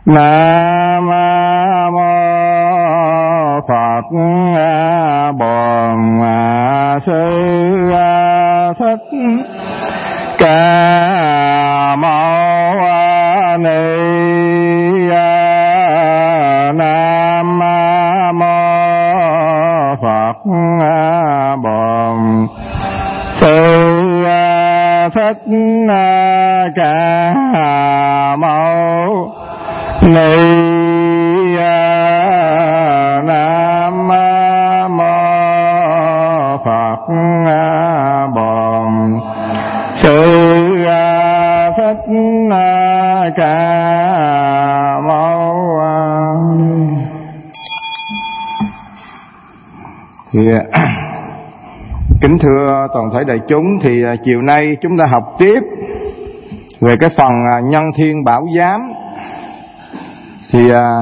Nam mô Phật Bổn Sư Thích Ca Mâu Ni. Nam mô Phật Bổn Sư Thích Ca Mâu Ni. Nam mô Phật Bổn Sư Thích Ca Mâu Ni. Thì kính thưa toàn thể đại chúng, thì chiều nay chúng ta học tiếp về cái phần nhân thiên bảo giám. Thì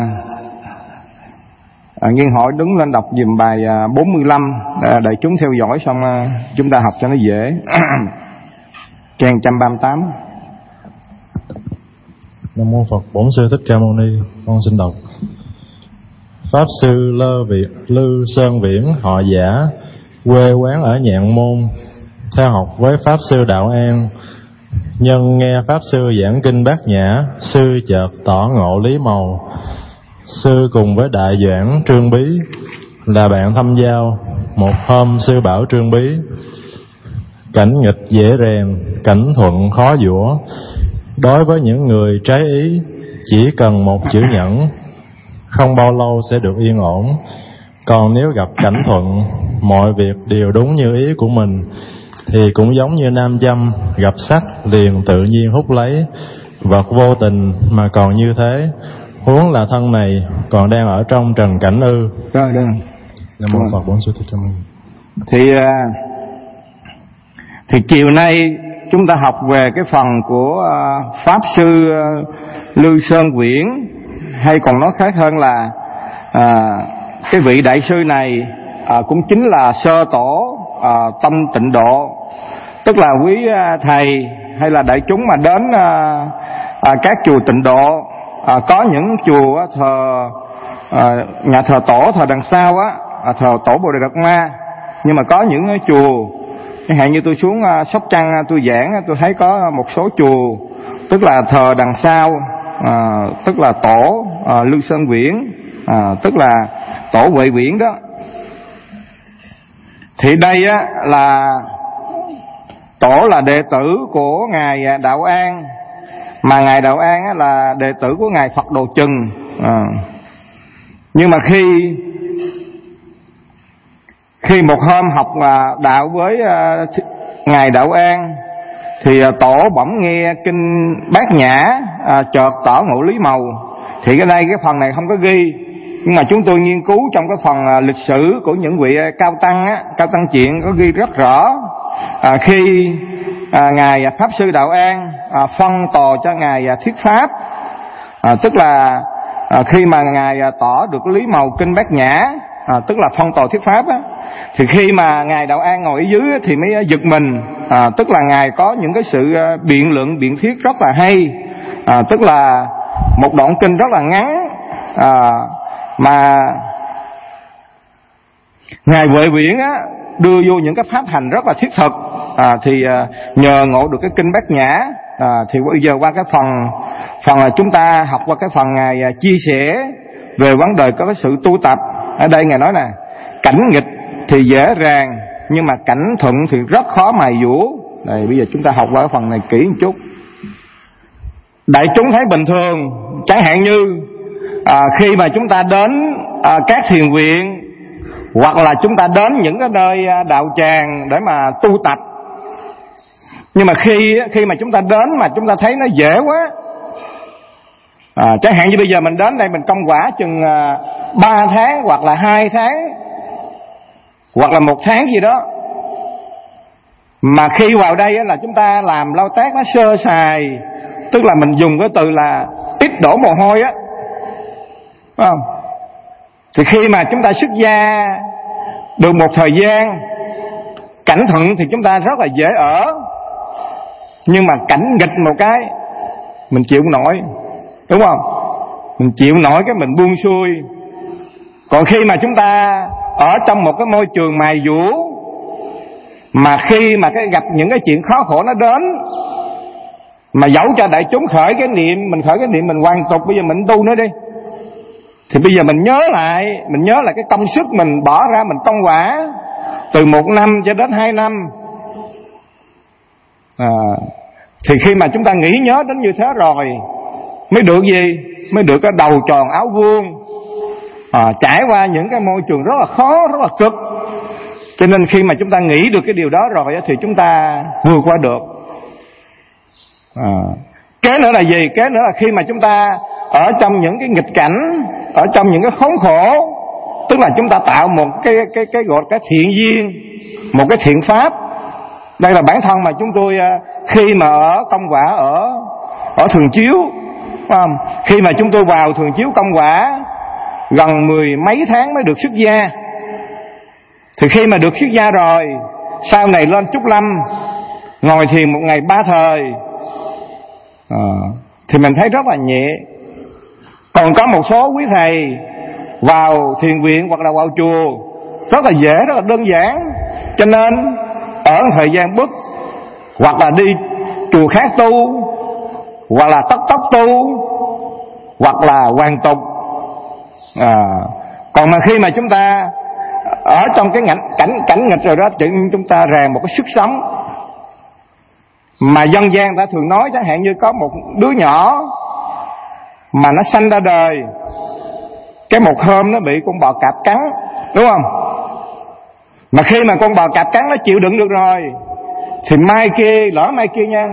Nghiên hỏi đứng lên đọc dùm bài 45 đại chúng theo dõi, xong chúng ta học cho nó dễ. Trang 138. Nam mô Phật Bổn Sư Thích Ca Mâu Ni. Con xin đọc. Pháp sư Lư Sơn Viễn, họ Giả, quê quán ở Nhạn Môn, theo học với Pháp sư Đạo An. Nhân nghe Pháp sư giảng kinh Bát Nhã, sư chợt tỏ ngộ lý màu. Sư cùng với Đại Doãn Trương Bí là bạn thâm giao. Một hôm sư bảo Trương Bí: cảnh nghịch dễ rèn, cảnh thuận khó giũa. Đối với những người trái ý, chỉ cần một chữ nhẫn, không bao lâu sẽ được yên ổn. Còn nếu gặp cảnh thuận, mọi việc đều đúng như ý của mình, thì cũng giống như nam châm gặp sắt liền tự nhiên hút lấy. Vật vô tình mà còn như thế, huống là thân này còn đang ở trong trần cảnh ư. Rồi được. Nam mô Phật Bổn Sư Thích Ca Mâu Ni. Thì chiều nay chúng ta học về cái phần của Pháp sư Lư Sơn Viễn, hay còn nói khác hơn là cái vị đại sư này cũng chính là sơ tổ tâm Tịnh Độ. Tức là quý thầy hay là đại chúng mà đến các chùa Tịnh Độ, có những chùa thờ nhà thờ tổ, thờ đằng sau thờ tổ Bồ Đề Đạt Ma. Nhưng mà có những chùa, chẳng hạn như tôi xuống Sóc Trăng tôi giảng, tôi thấy có một số chùa tức là thờ đằng sau, tức là tổ Lư Sơn Viễn, tức là tổ Huệ Viễn đó. Thì đây là tổ là đệ tử của ngài Đạo An, mà ngài Đạo An là đệ tử của ngài Phật Đồ Trừng. Nhưng mà khi một hôm học đạo với ngài Đạo An, thì tổ bỗng nghe kinh Bát Nhã, chợt tỏ ngộ lý màu. Thì cái đây cái phần này không có ghi, nhưng mà chúng tôi nghiên cứu trong cái phần lịch sử của những vị cao tăng cao tăng chuyện có ghi rất rõ. Khi ngài Pháp sư Đạo An phân tò cho ngài Thuyết Pháp, tức là khi mà ngài tỏ được lý màu kinh Bát Nhã, tức là phân tò thuyết pháp thì khi mà ngài Đạo An ngồi ở dưới thì mới giật mình, tức là ngài có những cái sự biện luận biện thuyết rất là hay, tức là một đoạn kinh rất là ngắn, mà ngài Huệ Viễn đưa vô những cái pháp hành rất là thiết thực. Thì nhờ ngộ được cái kinh Bát Nhã, thì bây giờ qua cái phần là chúng ta học qua cái phần ngài chia sẻ về vấn đề có cái sự tu tập. Ở đây ngài nói nè, cảnh nghịch thì dễ dàng, nhưng mà cảnh thuận thì rất khó mài dũa. Đây bây giờ chúng ta học qua cái phần này kỹ một chút. Đại chúng thấy bình thường, chẳng hạn như khi mà chúng ta đến các thiền viện, hoặc là chúng ta đến những cái nơi đạo tràng để mà tu tập, nhưng mà khi mà chúng ta đến mà chúng ta thấy nó dễ quá, chẳng hạn như bây giờ mình đến đây mình công quả chừng 3 tháng hoặc là 2 tháng hoặc là 1 tháng gì đó, mà khi vào đây là chúng ta làm lao tác nó sơ sài, tức là mình dùng cái từ là ít đổ mồ hôi phải không? Thì khi mà chúng ta xuất gia được một thời gian, cảnh thuận thì chúng ta rất là dễ ở, nhưng mà cảnh nghịch một cái mình chịu không nổi, đúng không? mình chịu nổi cái mình buông xuôi. Còn khi mà chúng ta ở trong một cái môi trường mài dũa, mà khi mà gặp những cái chuyện khó khổ nó đến, mà dẫu cho đại chúng khởi cái niệm, mình khởi cái niệm mình hoàn tục, bây giờ mình tu nữa đi, thì bây giờ mình nhớ lại cái công sức mình bỏ ra, mình công quả từ 1 năm cho đến 2 năm. Thì khi mà chúng ta nghĩ nhớ đến như thế rồi, mới được gì? Mới được cái đầu tròn áo vuông, trải qua những cái môi trường rất là khó, rất là cực. Cho nên khi mà chúng ta nghĩ được cái điều đó rồi thì chúng ta vượt qua được. Kế nữa là gì? Kế nữa là khi mà chúng ta ở trong những cái nghịch cảnh, ở trong những cái khốn khổ, tức là chúng ta tạo một cái gọi cái thiện duyên, một cái thiện pháp. Đây là bản thân mà chúng tôi khi mà ở công quả ở Thường Chiếu, phải không? Khi mà chúng tôi vào Thường Chiếu công quả gần 10 mấy tháng mới được xuất gia. Thì khi mà được xuất gia rồi, sau này lên Trúc Lâm ngồi thiền 1 ngày 3 thời, thì mình thấy rất là nhẹ. Còn có một số quý thầy vào thiền viện hoặc là vào chùa rất là dễ, rất là đơn giản, cho nên ở thời gian bức, hoặc là đi chùa khác tu, hoặc là tất tốc tu, hoặc là hoàn tục. Còn mà khi mà chúng ta ở trong cái cảnh nghịch rồi đó, chúng ta rèn một cái sức sống. Mà dân gian ta thường nói, chẳng hạn như có một đứa nhỏ mà nó sanh ra đời, cái một hôm nó bị con bò cạp cắn, đúng không? Mà khi mà con bò cạp cắn nó chịu đựng được rồi, thì mai kia nha,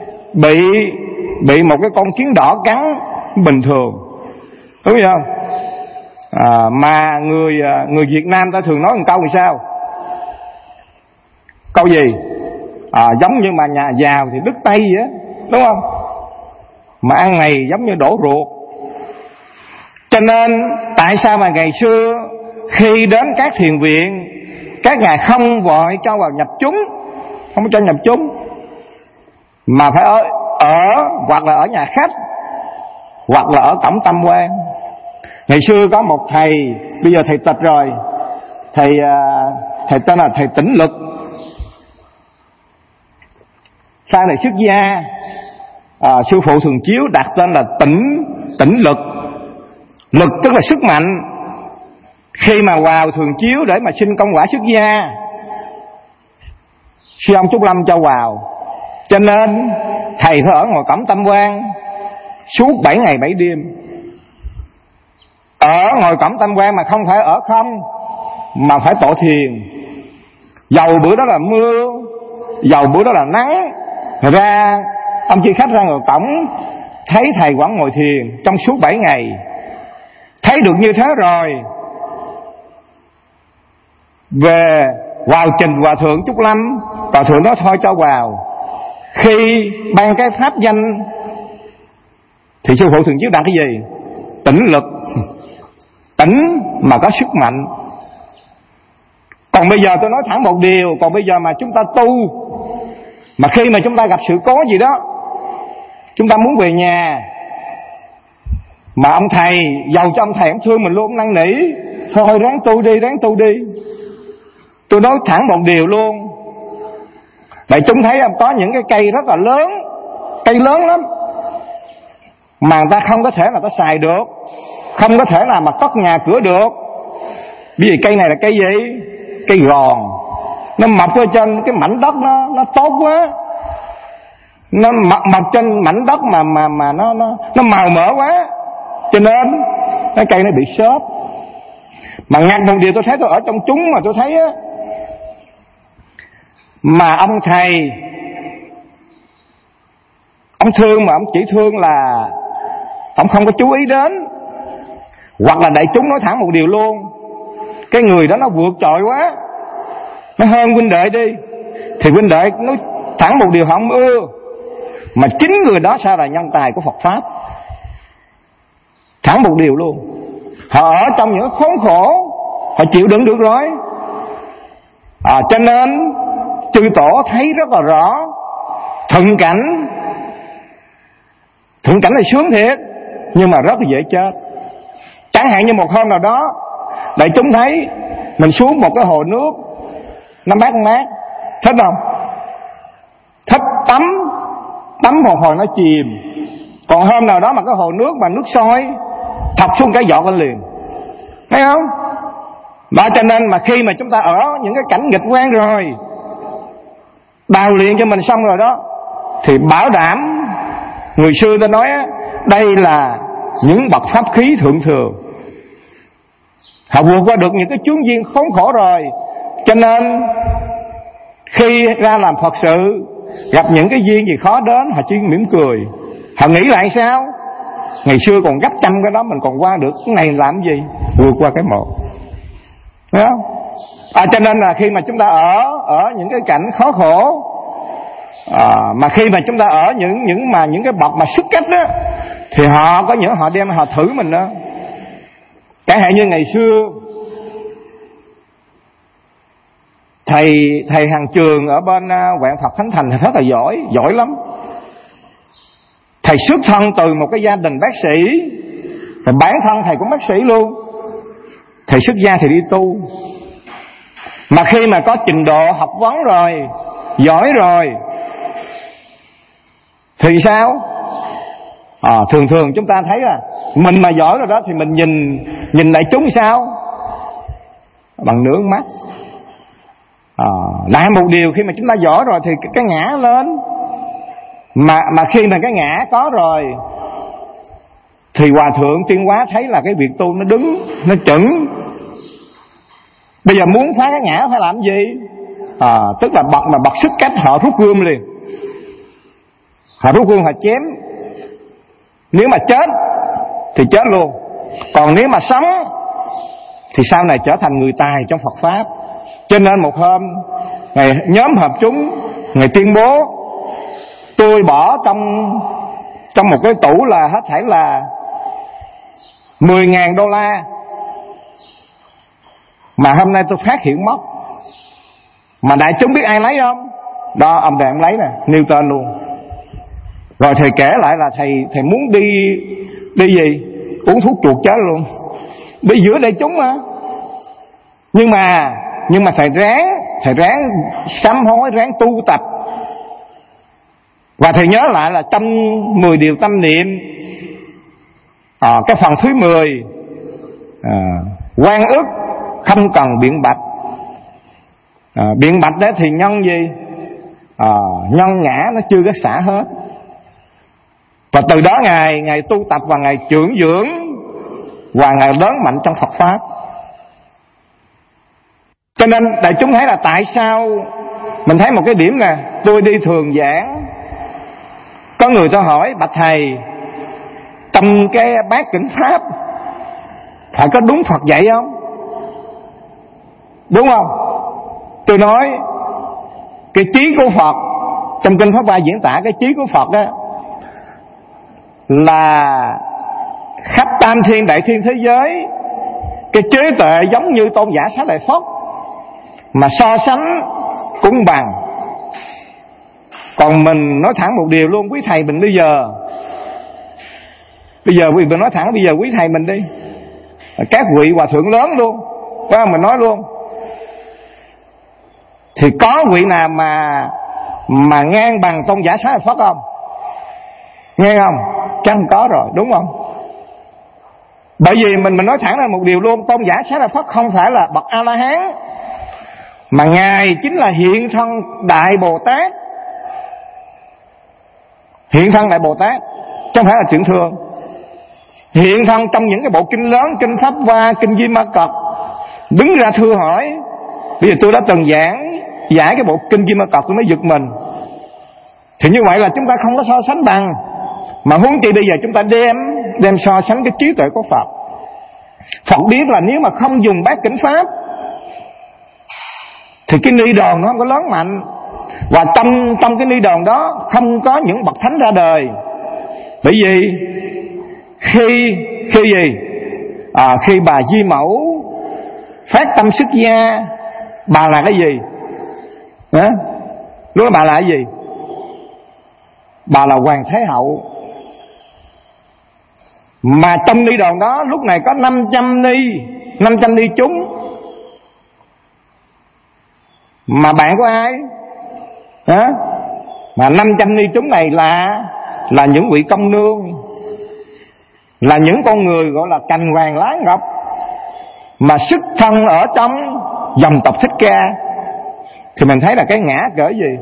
bị một cái con kiến đỏ cắn bình thường, đúng không? Mà người Việt Nam ta thường nói một câu như sao? Câu gì? Giống như mà nhà giàu thì đứt tay vậy á, đúng không? Mà ăn này giống như đổ ruột. Cho nên tại sao mà ngày xưa khi đến các thiền viện, các ngài không vội cho vào nhập chúng, không cho nhập chúng, mà phải ở hoặc là ở nhà khách, hoặc là ở cổng tam quan. Ngày xưa có một thầy, bây giờ thầy tịch rồi, thầy tên là thầy Tĩnh Lực. Sau này xuất gia, sư phụ Thường Chiếu đặt tên là Tĩnh Lực. Lực tức là sức mạnh. Khi mà vào Thường Chiếu để mà xin công quả xuất gia, sư ông Trúc Lâm cho vào, cho nên thầy phải ở ngoài cổng tam quan suốt 7 ngày 7 đêm. Ở ngoài cổng tam quan mà không phải ở không, mà phải tọa thiền. Dầu bữa đó là mưa, dầu bữa đó là nắng, ra ông chị khách ra ngoài cổng thấy thầy vẫn ngồi thiền trong suốt 7 ngày. Thấy được như thế rồi, về vào trình Hòa Thượng Trúc Lâm, Hòa Thượng nói thôi cho vào. Khi ban cái pháp danh thì sư phụ Thường Chiếu đặt cái gì? Tĩnh Lực. Tĩnh mà có sức mạnh. Còn bây giờ tôi nói thẳng một điều, còn bây giờ mà chúng ta tu, mà khi mà chúng ta gặp sự cố gì đó, chúng ta muốn về nhà, mà ông thầy, giàu cho ông thầy ông thương mình luôn, ông năn nỉ, thôi ráng tu đi. Tôi nói thẳng một điều luôn, đại chúng thấy không, có những cái cây rất là lớn, cây lớn lắm, mà người ta không có thể là ta xài được, không có thể nào mà cất nhà cửa được. Bởi vì cây này là cây gì? Cây gòn. Nó mọc ở trên cái mảnh đất nó tốt quá, nó mọc trên mảnh đất mà nó màu mỡ quá, cho nên cái cây nó bị xốp. Mà ngặt một điều tôi thấy, tôi ở trong chúng mà tôi thấy á, mà ông thầy ông thương, mà ông chỉ thương là ông không có chú ý đến, hoặc là đại chúng nói thẳng một điều luôn, cái người đó nó vượt trội quá, nó hơn huynh đệ đi, thì huynh đệ nói thẳng một điều họ không ưa, mà chính người đó sao là nhân tài của Phật Pháp. Thẳng một điều luôn, họ ở trong những khốn khổ, họ chịu đựng được rồi. Cho nên chư tổ thấy rất là rõ, thuận cảnh là sướng thiệt, nhưng mà rất là dễ chết. Chẳng hạn như một hôm nào đó đại chúng thấy mình xuống một cái hồ nước nó mát, thích không? Thích tắm một hồi nó chìm. Còn hôm nào đó mà cái hồ nước mà nước sôi thọc xuống cái giọt lên liền, thấy không? Đó, cho nên mà khi mà chúng ta ở những cái cảnh nghịch quen rồi, đào luyện cho mình xong rồi đó, thì bảo đảm người xưa ta nói đây là những bậc pháp khí thượng thừa. Họ vượt qua được những cái chướng duyên khốn khổ rồi, cho nên khi ra làm Phật sự, gặp những cái duyên gì khó đến, họ chỉ mỉm cười. Họ nghĩ lại sao? Ngày xưa còn gấp trăm cái đó mình còn qua được, cái này làm gì? Vượt qua cái một. Thấy không? Cho nên là khi mà chúng ta ở những cái cảnh khó khổ, mà khi mà chúng ta ở những cái bậc mà xuất cách đó, thì họ có những họ đem họ thử mình đó. Chẳng hạn như ngày xưa thầy Hàng Trường ở bên Quảng Phật Khánh Thành thì rất là giỏi lắm. Thầy xuất thân từ một cái gia đình bác sĩ, và bản thân thầy cũng bác sĩ luôn. Thầy xuất gia thì đi tu, mà khi mà có trình độ học vấn rồi, giỏi rồi, thì sao? Thường chúng ta thấy là mình mà giỏi rồi đó, thì mình nhìn đại chúng sao? Bằng nước mắt. Lại một điều, khi mà chúng ta giỏi rồi thì cái ngã lên, mà khi mà cái ngã có rồi thì Hòa Thượng Tuyên Hóa thấy là cái việc tu nó đứng, nó chững. Bây giờ muốn phá cái ngã phải làm gì? Tức là bậc sức cách họ rút gươm liền. Họ rút gươm họ chém. Nếu mà chết thì chết luôn, còn nếu mà sống thì sau này trở thành người tài trong Phật Pháp. Cho nên một hôm Ngài nhóm họp chúng, Ngài tuyên bố tôi bỏ trong một cái tủ là hết thảy là 10.000 đô la, mà hôm nay tôi phát hiện mất. Mà đại chúng biết ai lấy không? Đó, ông Đàn lấy nè, nêu tên luôn. Rồi thầy kể lại là thầy muốn đi gì? Uống thuốc chuột chết luôn, đi giữa đại chúng mà. Nhưng mà thầy ráng sám hối, ráng tu tập. Và thầy nhớ lại là trong 10 điều tâm niệm, cái phần thứ 10, oan ức không cần biện bạch. Biện bạch đó thì nhân gì? Nhân ngã nó chưa có xả hết. Và từ đó Ngài tu tập và Ngài trưởng dưỡng, và Ngài lớn mạnh trong Phật Pháp. Cho nên đại chúng thấy là tại sao mình thấy một cái điểm nè, tôi đi thường giảng, có người ta hỏi bạch thầy, trong cái bát kinh Pháp phải có đúng Phật dạy không? Đúng không? Tôi nói cái trí của Phật trong kinh Pháp Hoa diễn tả, cái trí của Phật đó là khắp tam thiên đại thiên thế giới, cái trí tuệ giống như tôn giả Xá Lợi Phất, mà so sánh cũng bằng. Còn mình nói thẳng một điều luôn, quý thầy mình bây giờ mình nói thẳng, bây giờ quý thầy mình đi, các vị hòa thượng lớn luôn, phải không? Mình nói luôn, thì có vị nào mà ngang bằng tôn giả Xá Lợi Phất không? Nghe không? Chắc không có rồi, đúng không? Bởi vì mình nói thẳng là một điều luôn, tôn giả Xá Lợi Phất không phải là bậc A La Hán, mà Ngài chính là hiện thân Đại Bồ Tát. Hiện thân Đại Bồ Tát, chứ không phải là chuyện thường. Hiện thân trong những cái bộ kinh lớn, kinh Pháp Hoa, kinh Di Ma Cật, đứng ra thưa hỏi. Bây giờ tôi đã từng giải cái bộ kinh Di Ma Cật, tôi mới giật mình. Thì như vậy là chúng ta không có so sánh bằng. Mà huống chi bây giờ chúng ta đem so sánh cái trí tuệ của Phật. Phật biết là nếu mà không dùng bát kinh Pháp thì cái ni đòn nó không có lớn mạnh. Và trong cái ni đòn đó không có những bậc thánh ra đời. Bởi vì khi gì? Khi bà Di Mẫu phát tâm xuất gia, bà là cái gì? Lúc đó bà là cái gì? Bà là Hoàng Thái Hậu. Mà trong ni đòn đó lúc này có 500 ni chúng. Mà bạn của ai? Hả? Mà 500 ni chúng này là những vị công nương, là những con người gọi là cành hoàng lá ngọc, mà xuất thân ở trong dòng tộc Thích Ca. Thì mình thấy là cái ngã cỡ gì.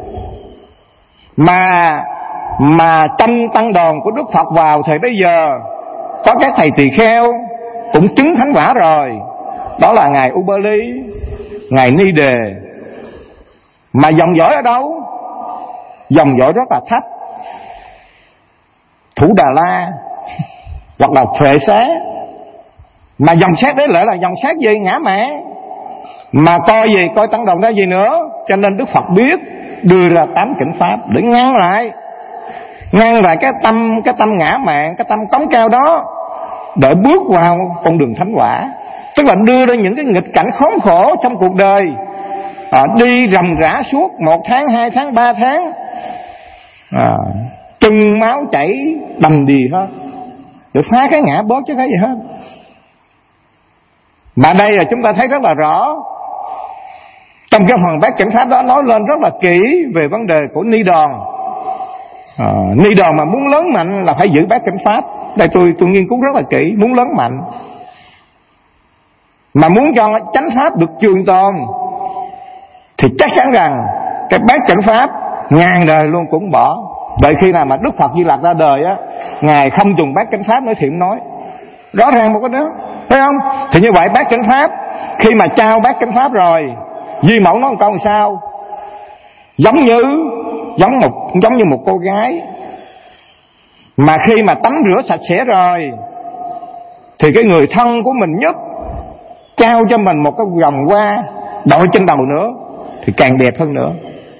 Mà trong tăng đoàn của Đức Phật vào thời bấy giờ có các thầy tỳ kheo cũng chứng thánh quả rồi. Đó là ngài Ubali, ngài Ni Đề. Mà dòng dõi ở đâu? Dòng dõi rất là thấp, Thủ Đà La hoặc là Phệ Xá. Mà dòng xét đấy lại là dòng xét gì? Ngã mạn. Mà coi gì? Coi tăng đoàn ra gì nữa. Cho nên Đức Phật biết đưa ra 8 chánh pháp để ngăn lại cái tâm ngã mạn, cái tâm cống cao đó, để bước vào con đường thánh quả. Tức là đưa ra những cái nghịch cảnh khốn khổ trong cuộc đời, đi rầm rã suốt 1 tháng, 2 tháng, 3 tháng, chừng máu chảy đầm đìa hết, để phá cái ngã bớt chứ cái gì hết. Mà đây là chúng ta thấy rất là rõ. Trong cái phần bát chánh pháp đó nói lên rất là kỹ về vấn đề của ni đòn. Ni đòn mà muốn lớn mạnh là phải giữ bát chánh pháp. Đây tôi nghiên cứu rất là kỹ. Muốn lớn mạnh, mà muốn cho chánh pháp được trường tồn, thì chắc chắn rằng cái bát chánh pháp ngàn đời luôn cũng bỏ. Đợi khi nào mà Đức Phật Di Lặc ra đời á, ngài không dùng bát chánh pháp nữa thì không nói. Rõ ràng một cái đó, thấy không? Thì như vậy bát chánh pháp, khi mà trao bát chánh pháp rồi, Di Mẫu nói một câu làm sao? Giống như một cô gái mà khi mà tắm rửa sạch sẽ rồi, thì cái người thân của mình nhất trao cho mình một cái vòng hoa đội trên đầu nữa, thì càng đẹp hơn nữa,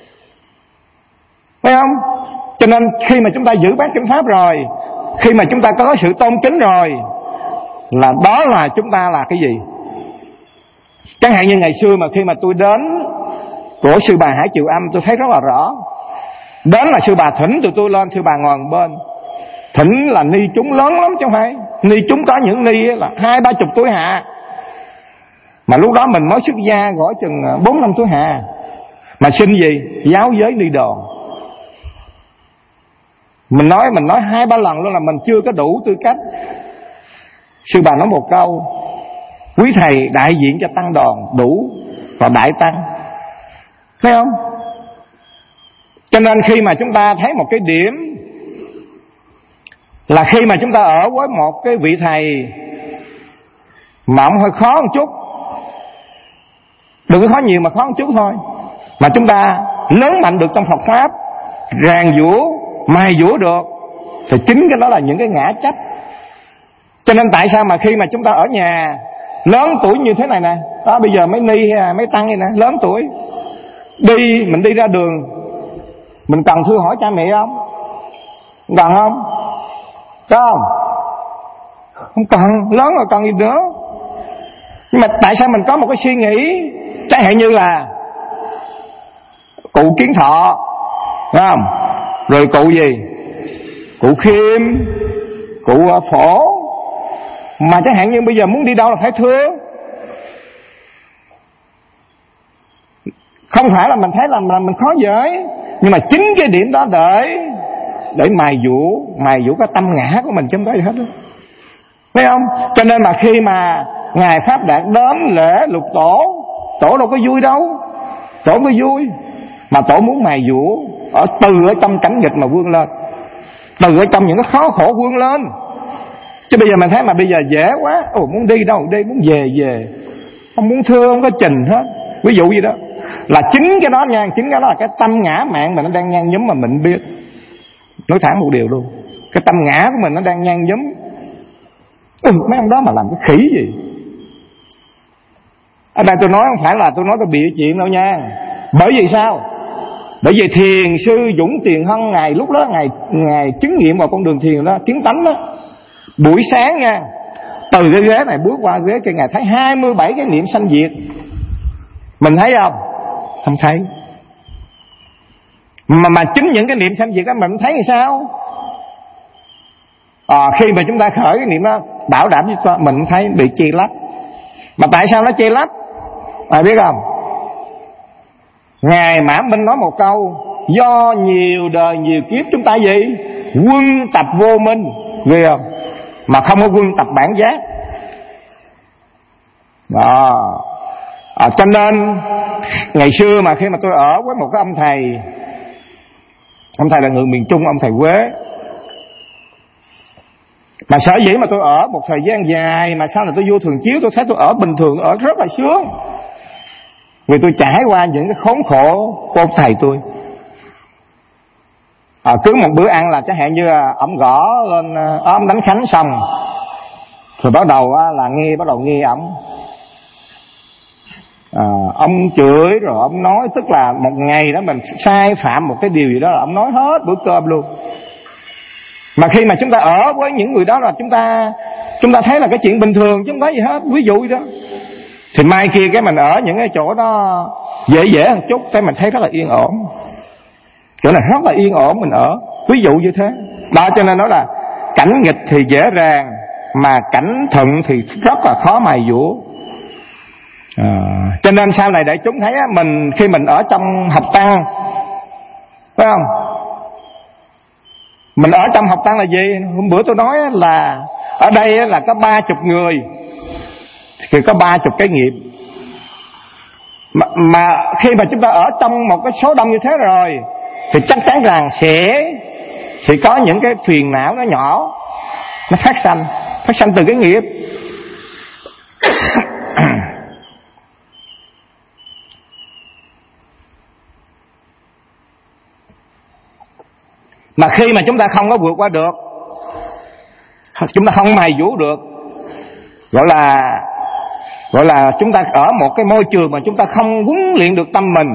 thấy không? Cho nên khi mà chúng ta giữ bát chánh pháp rồi, khi mà chúng ta có sự tôn kính rồi, là đó là chúng ta là cái gì? Chẳng hạn như ngày xưa mà khi mà tôi đến của sư bà Hải Triều Âm, tôi thấy rất là rõ. Đến là sư bà thỉnh tụi tôi lên, sư bà ngồi bên. Thỉnh là ni chúng lớn lắm chứ không phải. Ni chúng có những ni là 20-30 tuổi hạ. Mà lúc đó mình mới xuất gia gõ chừng 4-5 tuổi hạ. Mà xin gì? Giáo giới ni đòn. Mình nói 2-3 lần luôn là mình chưa có đủ tư cách. Sư bà nói một câu: quý thầy đại diện cho tăng đoàn đủ và đại tăng, thấy không? Cho nên khi mà chúng ta thấy một cái điểm là khi mà chúng ta ở với một cái vị thầy mà ông hơi khó một chút, đừng có khó nhiều mà khó một chút thôi, mà chúng ta lớn mạnh được trong Phật pháp, ràng giũa, mài giũa được, thì chính cái đó là những cái ngã chấp. Cho nên tại sao mà khi mà chúng ta ở nhà lớn tuổi như thế này nè, đó bây giờ mấy ni hay mấy tăng này nè, lớn tuổi, mình đi ra đường, mình cần thưa hỏi cha mẹ không? Cần không? Có không? Không cần, lớn rồi cần gì nữa. Nhưng mà tại sao mình có một cái suy nghĩ chẳng hạn như là cụ Kiến Thọ, phải không? Rồi cụ gì? Cụ Khiêm, cụ Phổ. Mà chẳng hạn như bây giờ muốn đi đâu là phải thưa. Không phải là mình thấy là mình khó giới, nhưng mà chính cái điểm đó để mài dũa cái tâm ngã của mình chứ không có gì hết đó. Thấy không? Cho nên mà khi mà Ngài Pháp Đạt đến lễ lục tổ đâu có vui đâu. Tổ có vui, mà tổ muốn mài dũa từ ở trong cảnh nghịch mà vươn lên, từ ở trong những cái khó khổ vươn lên. Chứ bây giờ mình thấy mà bây giờ dễ quá, muốn đi đâu đi, muốn về, không muốn thưa, không có trình hết. Ví dụ gì đó là chính cái đó nha, chính cái đó là cái tâm ngã mạn mình nó đang nhan nhúm mà mình biết. Nói thẳng một điều luôn, cái tâm ngã của mình nó đang nhan nhúm. Mấy ông đó mà làm cái khỉ gì. Ở đây tôi nói không phải là tôi nói tôi bịa chuyện đâu nha. Bởi vì sao? Bởi vì thiền sư Dũng Tiền Hân ngày lúc đó ngài chứng nghiệm vào con đường thiền đó, kiến tánh đó, buổi sáng nha, từ cái ghế này bước qua ghế kia, ngài thấy 27 cái niệm sanh diệt. Mình thấy không? Không thấy. Mà chính những cái niệm sanh diệt đó mình thấy thì sao? Khi mà chúng ta khởi cái niệm đó, bảo đảm với con mình thấy bị che lấp. Mà tại sao nó che lấp? Biết không? Ngài Mã Minh nói một câu: do nhiều đời nhiều kiếp chúng ta gì? Quân tập vô minh. Ghê không? Mà không có quân tập bản giác. Cho nên ngày xưa mà khi mà tôi ở với một cái ông thầy là người miền Trung, ông thầy Quế. Mà sở dĩ mà tôi ở một thời gian dài mà sau này tôi vô Thường Chiếu, tôi thấy tôi ở bình thường, ở rất là sướng, vì tôi trải qua những cái khốn khổ của ông thầy tôi. Cứ một bữa ăn là chẳng hạn như là ổng gõ lên, ông đánh khánh xong rồi bắt đầu nghe ổng, ông chửi rồi ông nói, tức là một ngày đó mình sai phạm một cái điều gì đó là ông nói hết bữa cơm luôn. Mà khi mà chúng ta ở với những người đó là chúng ta thấy là cái chuyện bình thường chứ không có gì hết, ví dụ đó. Thì mai kia cái mình ở những cái chỗ đó dễ một chút, cái mình thấy rất là yên ổn, chỗ này rất là yên ổn mình ở, ví dụ như thế đó. Cho nên nói là cảnh nghịch thì dễ dàng, mà cảnh thuận thì rất là khó mài dũa. Cho nên sau này để chúng thấy mình khi mình ở trong học tăng, phải không? Mình ở trong học tăng là gì? Hôm bữa tôi nói là ở đây là có 30 người thì có 30 cái nghiệp. Mà khi mà chúng ta ở trong một cái số đông như thế rồi thì chắc chắn rằng sẽ có những cái phiền não nó nhỏ, nó phát sanh từ cái nghiệp. Mà khi mà chúng ta không có vượt qua được, chúng ta không mài dũa được, gọi là chúng ta ở một cái môi trường mà chúng ta không huấn luyện được tâm mình.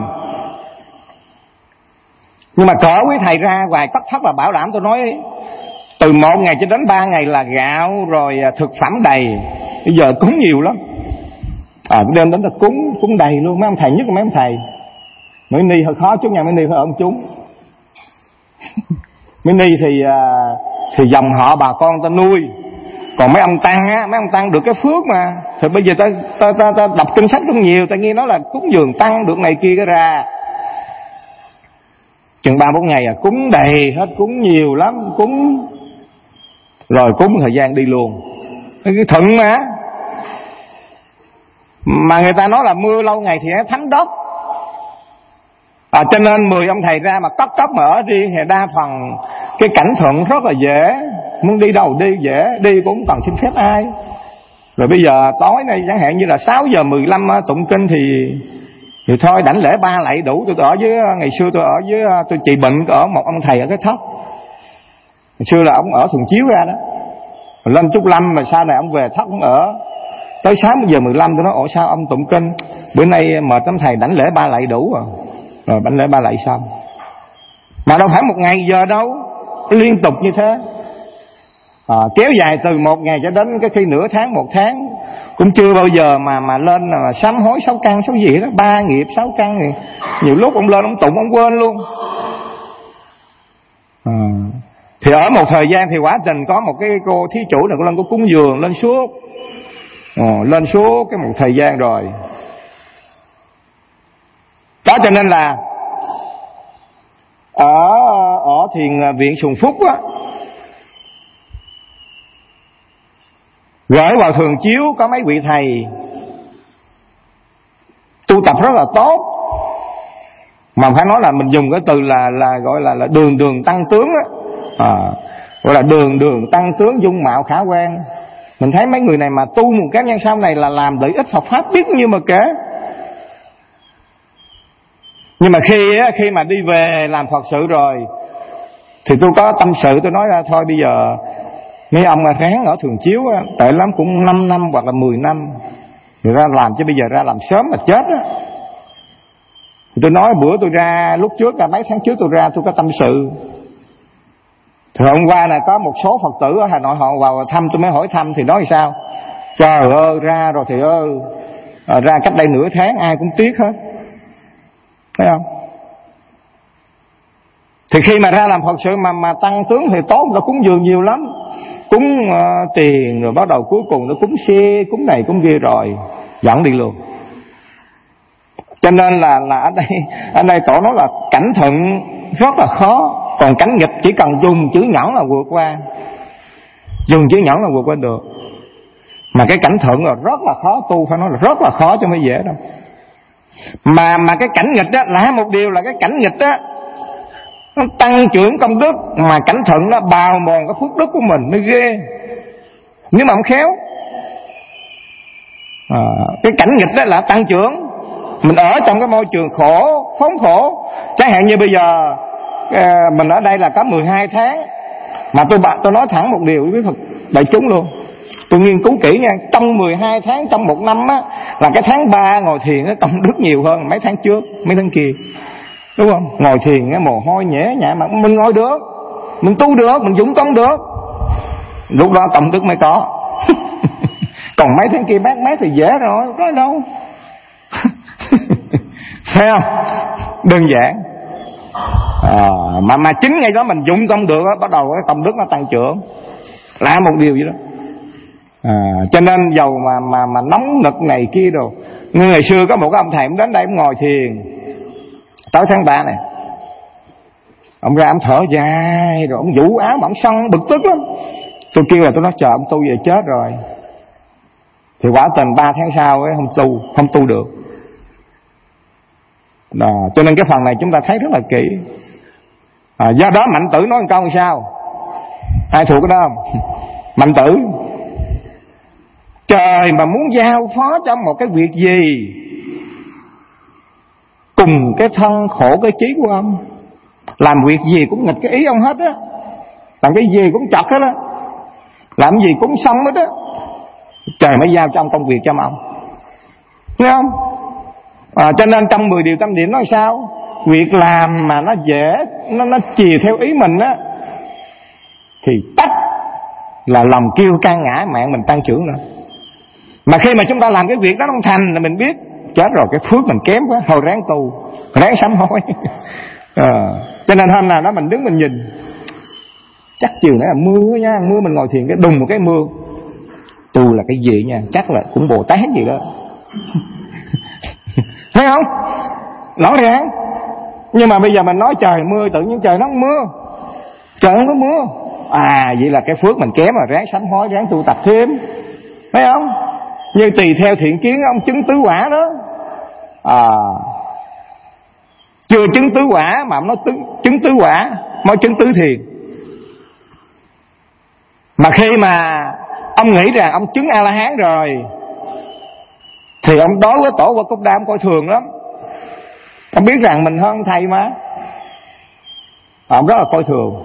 Nhưng mà cỡ quý thầy ra ngoài tất thất là bảo đảm, tôi nói từ 1 ngày cho đến 3 ngày là gạo rồi thực phẩm đầy. Bây giờ cúng nhiều lắm, đêm đến là cúng đầy luôn. Mấy ông thầy, nhất là mấy ông thầy mấy ni hơi khó chút nha, mấy ni phải ở ông chúng. Mấy ni thì dòng họ bà con ta nuôi, còn mấy ông tăng được cái phước mà. Thì bây giờ ta đọc kinh sách cũng nhiều, ta nghe nói là cúng dường tăng được này kia, cái ra chừng 3-4 ngày cúng đầy hết, cúng nhiều lắm, cúng rồi cúng thời gian đi luôn. Cái thuận mà người ta nói là mưa lâu ngày thì thánh đất. Cho nên 10 ông thầy ra mà cấp mà ở riêng thì đa phần cái cảnh thuận rất là dễ, muốn đi đâu đi dễ, đi cũng không cần xin phép ai. Rồi bây giờ tối nay chẳng hạn như là 6 giờ 15 tụng kinh thì thôi đảnh lễ 3 lạy đủ. Tôi ở với, ngày xưa tôi ở với, tôi trị bệnh ở một ông thầy ở cái Thất. Ngày xưa là ông ở Thường Chiếu ra đó, rồi lên Trúc Lâm, mà sau này ông về Thất ông ở. Tới 6 giờ 15 tôi nói ủa sao ông tụng kinh, bữa nay mời tấm thầy đảnh lễ 3 lạy đủ rồi đảnh lễ 3 lạy xong. Mà đâu phải một ngày giờ đâu, liên tục như thế, kéo dài từ 1 ngày cho đến cái khi nửa tháng, 1 tháng, cũng chưa bao giờ mà lên là sám hối 6 căn 6 gì đó, 3 nghiệp 6 căn thì nhiều lúc ông lên ông tụng ông quên luôn. Thì ở một thời gian thì quả tình có một cái cô thí chủ này, cô lên có cúng dường lên suốt cái một thời gian rồi đó. Cho nên là ở thiền viện Sùng Phúc á, gửi vào Thường Chiếu có mấy vị thầy tu tập rất là tốt, mà phải nói là mình dùng cái từ là gọi là đường tăng tướng á, gọi là đường tăng tướng, dung mạo khả quan. Mình thấy mấy người này mà tu một cái nhân sau này là làm lợi ích Phật pháp biết như mà kể. Nhưng mà khi mà đi về làm Phật sự rồi thì tôi có tâm sự, tôi nói ra thôi bây giờ mấy ông mà ráng ở Thường Chiếu á, tệ lắm cũng 5 năm hoặc là 10 năm người ra làm, chứ bây giờ ra làm sớm là chết á. Tôi nói bữa tôi ra, lúc trước là mấy tháng trước tôi ra, tôi có tâm sự. Thì hôm qua là có một số Phật tử ở Hà Nội họ vào thăm, tôi mới hỏi thăm thì nói sao. Trời ơi, ra rồi thì ra cách đây nửa tháng ai cũng tiếc hết, thấy không? Thì khi mà ra làm Phật sự mà tăng tướng thì tốt, nó cúng dường nhiều lắm. cúng tiền, rồi bắt đầu cuối cùng nó cúng xe, cúng này cúng kia rồi dẫn đi luôn. Cho nên là ở đây tổ nói là cảnh thuận rất là khó, còn cảnh nghịch chỉ cần dùng chữ nhẫn là vượt qua, dùng chữ nhẫn là vượt qua được. Mà cái cảnh thuận là rất là khó tu, phải nói là rất là khó chứ không phải dễ đâu. Mà cái cảnh nghịch đó là một điều, là cái cảnh nghịch đó nó tăng trưởng công đức, mà cảnh thuận nó bào mòn cái phước đức của mình, nó ghê nếu mà không khéo. Cái cảnh nghịch đó là tăng trưởng. Mình ở trong cái môi trường khổ, khốn khổ. Chẳng hạn như bây giờ mình ở đây là có 12 tháng, mà tôi nói thẳng một điều với đại chúng luôn, tôi nghiên cứu kỹ nha. Trong 12 tháng trong một năm á, là cái tháng 3 ngồi thiền nó công đức nhiều hơn mấy tháng trước, mấy tháng kia, đúng không? Ngồi thiền cái mồ hôi nhễ nhại, mà mình ngồi được, mình tu được, mình dũng công được, lúc đó công đức mới có. Còn mấy tháng kia bát mát thì dễ rồi, có đâu. Thấy không? Đơn giản. Mà chính ngay đó mình dụng công được đó, bắt đầu cái công đức nó tăng trưởng, là một điều gì đó. Cho nên dầu mà nóng nực này kia đồ, như ngày xưa có một cái ông thầy đến đây, ông ngồi thiền tới tháng 3 này, ông ra ông thở dài, rồi ông vũ áo mà ông sân bực tức lắm. Tôi kêu là tôi nói chờ ông tu về chết rồi. Thì quả tình 3 tháng sau ấy không tu được. Cho nên cái phần này chúng ta thấy rất là kỹ. Do đó Mạnh Tử nói một câu như sao? Ai thuộc cái đó không? Mạnh Tử: trời mà muốn giao phó cho một cái việc gì, cùng cái thân khổ cái trí của ông, làm việc gì cũng nghịch cái ý ông hết á, làm cái gì cũng chật hết á, làm gì cũng xong hết á, trời mới giao cho ông công việc cho ông, thấy không? Cho nên trong 10 điều tâm niệm nói sao? Việc làm mà nó dễ, nó chiều theo ý mình á, thì tất là lòng kiêu can ngã mạng mình tăng trưởng nữa. Mà khi mà chúng ta làm cái việc đó không thành là mình biết chết rồi, cái phước mình kém quá, thôi ráng tu, ráng sám hối. Cho nên hôm nào đó mình đứng mình nhìn, chắc chiều nãy là mưa nha, mưa mình ngồi thiền cái đùng một cái mưa, tu là cái gì nha, chắc là cũng Bồ Tát gì đó. Thấy không? Rõ ràng. Nhưng mà bây giờ mình nói trời mưa, tự nhiên trời nó không mưa, trời không có mưa. Vậy là cái phước mình kém, rồi ráng sám hối, ráng tu tập thêm, thấy không? Như tùy theo thiện kiến ông chứng tứ quả đó, chưa chứng tứ quả mà ông nói chứng tứ quả mới chứng tứ thiền. Mà khi mà ông nghĩ rằng ông chứng A-la-hán rồi, thì ông đối với tổ Phật Cúc Đa ông coi thường lắm. Ông biết rằng mình hơn thầy mà, ông rất là coi thường.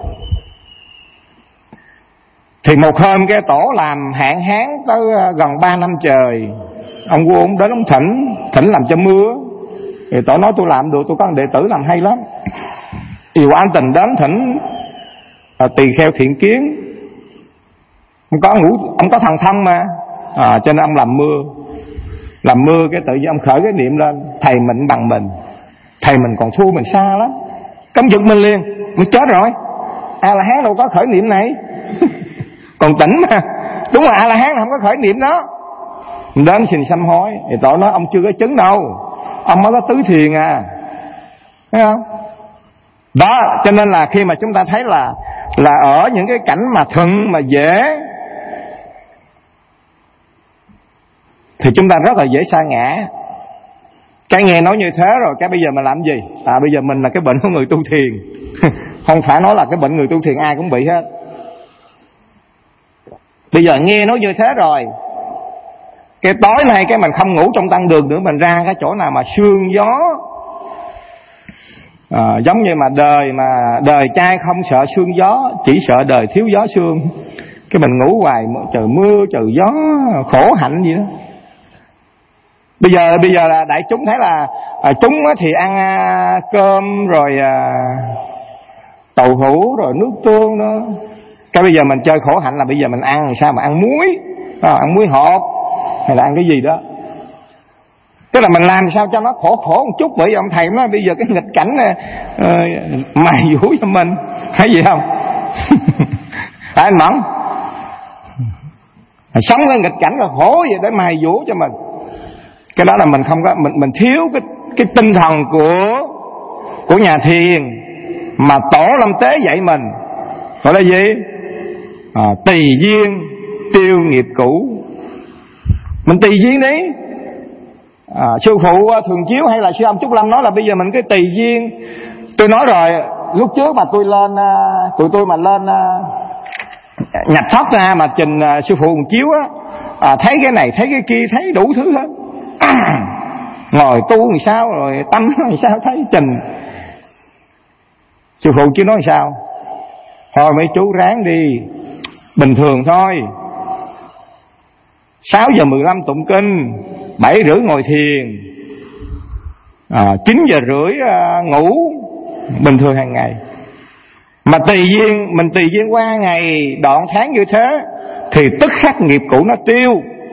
Thì một hôm cái tổ làm hạn hán tới gần 3 năm trời, ông vua ông đến ông thỉnh làm cho mưa. Thì tổ nói tôi làm được, tôi có một đệ tử làm hay lắm. Yêu An Tình đến thỉnh tỳ kheo thiện kiến, ông có thần thông mà, cho nên ông làm mưa cái tự nhiên ông khởi cái niệm lên, thầy mình bằng mình, thầy mình còn thua mình xa lắm. Cấm giật mình liền, mình chết rồi, A-la-hán đâu có khởi niệm này. Còn tỉnh mà, đúng là A-la-hán không có khởi niệm đó. Mình đến xin sám hối, thì tổ nói ông chưa có chứng đâu, ông mới có tứ thiền à, thấy không? Đó, cho nên là khi mà chúng ta thấy là ở những cái cảnh mà thuận mà dễ, thì chúng ta rất là dễ sa ngã. Cái nghe nói như thế rồi, cái bây giờ mình làm gì? Bây giờ mình là cái bệnh của người tu thiền. Không phải nói là cái bệnh người tu thiền ai cũng bị hết. Bây giờ nghe nói như thế rồi, cái tối nay cái mình không ngủ trong tăng đường nữa, mình ra cái chỗ nào mà sương gió, giống như mà đời trai không sợ sương gió, chỉ sợ đời thiếu gió sương. Cái mình ngủ hoài, trời mưa trời gió, khổ hạnh gì đó. Bây giờ là đại chúng thấy là chúng thì ăn cơm rồi tàu hũ rồi nước tương đó. Cái bây giờ mình chơi khổ hạnh là bây giờ mình ăn làm sao mà ăn muối, ăn muối hột hay là ăn cái gì đó. Tức là mình làm sao cho nó khổ một chút. Bởi vì ông thầy nói bây giờ cái nghịch cảnh mài vũ cho mình, thấy gì không? Anh Mẫn, Sống cái nghịch cảnh là khổ vậy để mài dũa cho mình. Cái đó là mình không có, mình thiếu cái tinh thần của nhà thiền mà Tổ Lâm Tế dạy mình. Gọi là gì? Tùy duyên tiêu nghiệp cũ. Mình tùy duyên đi. Sư phụ Thường Chiếu hay là sư ông Trúc Lâm nói là bây giờ mình cái tùy duyên. Tôi nói rồi, lúc trước mà tôi lên, tụi tôi mà lên nhập thất ra mà trình sư phụ Thường Chiếu á, thấy cái này thấy cái kia, thấy đủ thứ hết. Ngồi tu làm sao, rồi tâm làm sao, thấy trình. Sư phụ chứ nói sao? Thôi mấy chú ráng đi, bình thường thôi. 6 giờ 15 tụng kinh, 7 rưỡi ngồi thiền, 9 giờ rưỡi ngủ, bình thường hàng ngày. Mà tùy duyên, mình tùy duyên qua ngày đoạn tháng như thế thì tức khắc nghiệp cũ nó tiêu.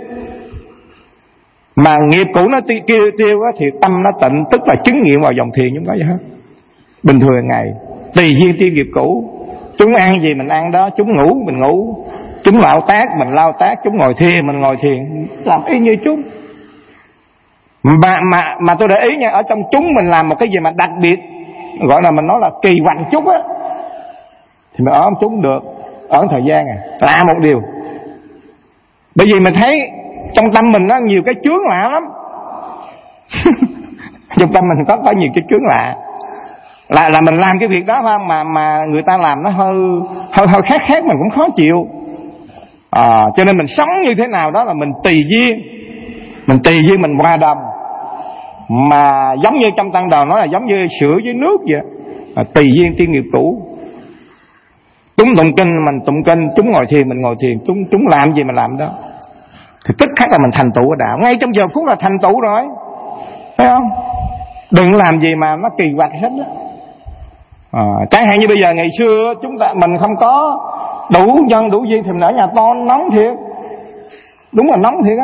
Mà nghiệp cũ nó tiêu thì tâm nó tịnh, tức là chứng nghiệm vào dòng thiền chúng ta vậy hết. Bình thường hàng ngày tùy duyên tiêu nghiệp cũ. Chúng ăn gì mình ăn đó, chúng ngủ mình ngủ, chúng lao tác mình lao tác, chúng ngồi thiền mình ngồi thiền, làm y như chúng. Mà tôi để ý nha, ở trong chúng mình làm một cái gì mà đặc biệt, gọi là mình nói là kỳ hoạch chút á, thì mình ở trong chúng được, ở thời gian lạ một điều. Bởi vì mình thấy trong tâm mình nó nhiều cái chướng lạ lắm. Trong tâm mình có nhiều cái chướng lạ, là mình làm cái việc đó phải không, mà người ta làm nó hơi khác mình cũng khó chịu. Cho nên mình sống như thế nào đó là mình tùy duyên, mình hòa đồng. Mà giống như trong tăng đoàn nói là giống như sữa với nước vậy, tùy duyên tiêu nghiệp cũ. Chúng tụng kinh mình tụng kinh, chúng ngồi thiền mình ngồi thiền, chúng làm gì mình làm đó, thì tức khắc là mình thành tựu ở đạo, ngay trong giờ phút là thành tựu rồi, thấy không? Đừng làm gì mà nó kỳ quặc hết đó. Chẳng hạn như bây giờ ngày xưa mình không có đủ nhân đủ duyên thì mình ở nhà to nóng thiệt, đúng là nóng thiệt á.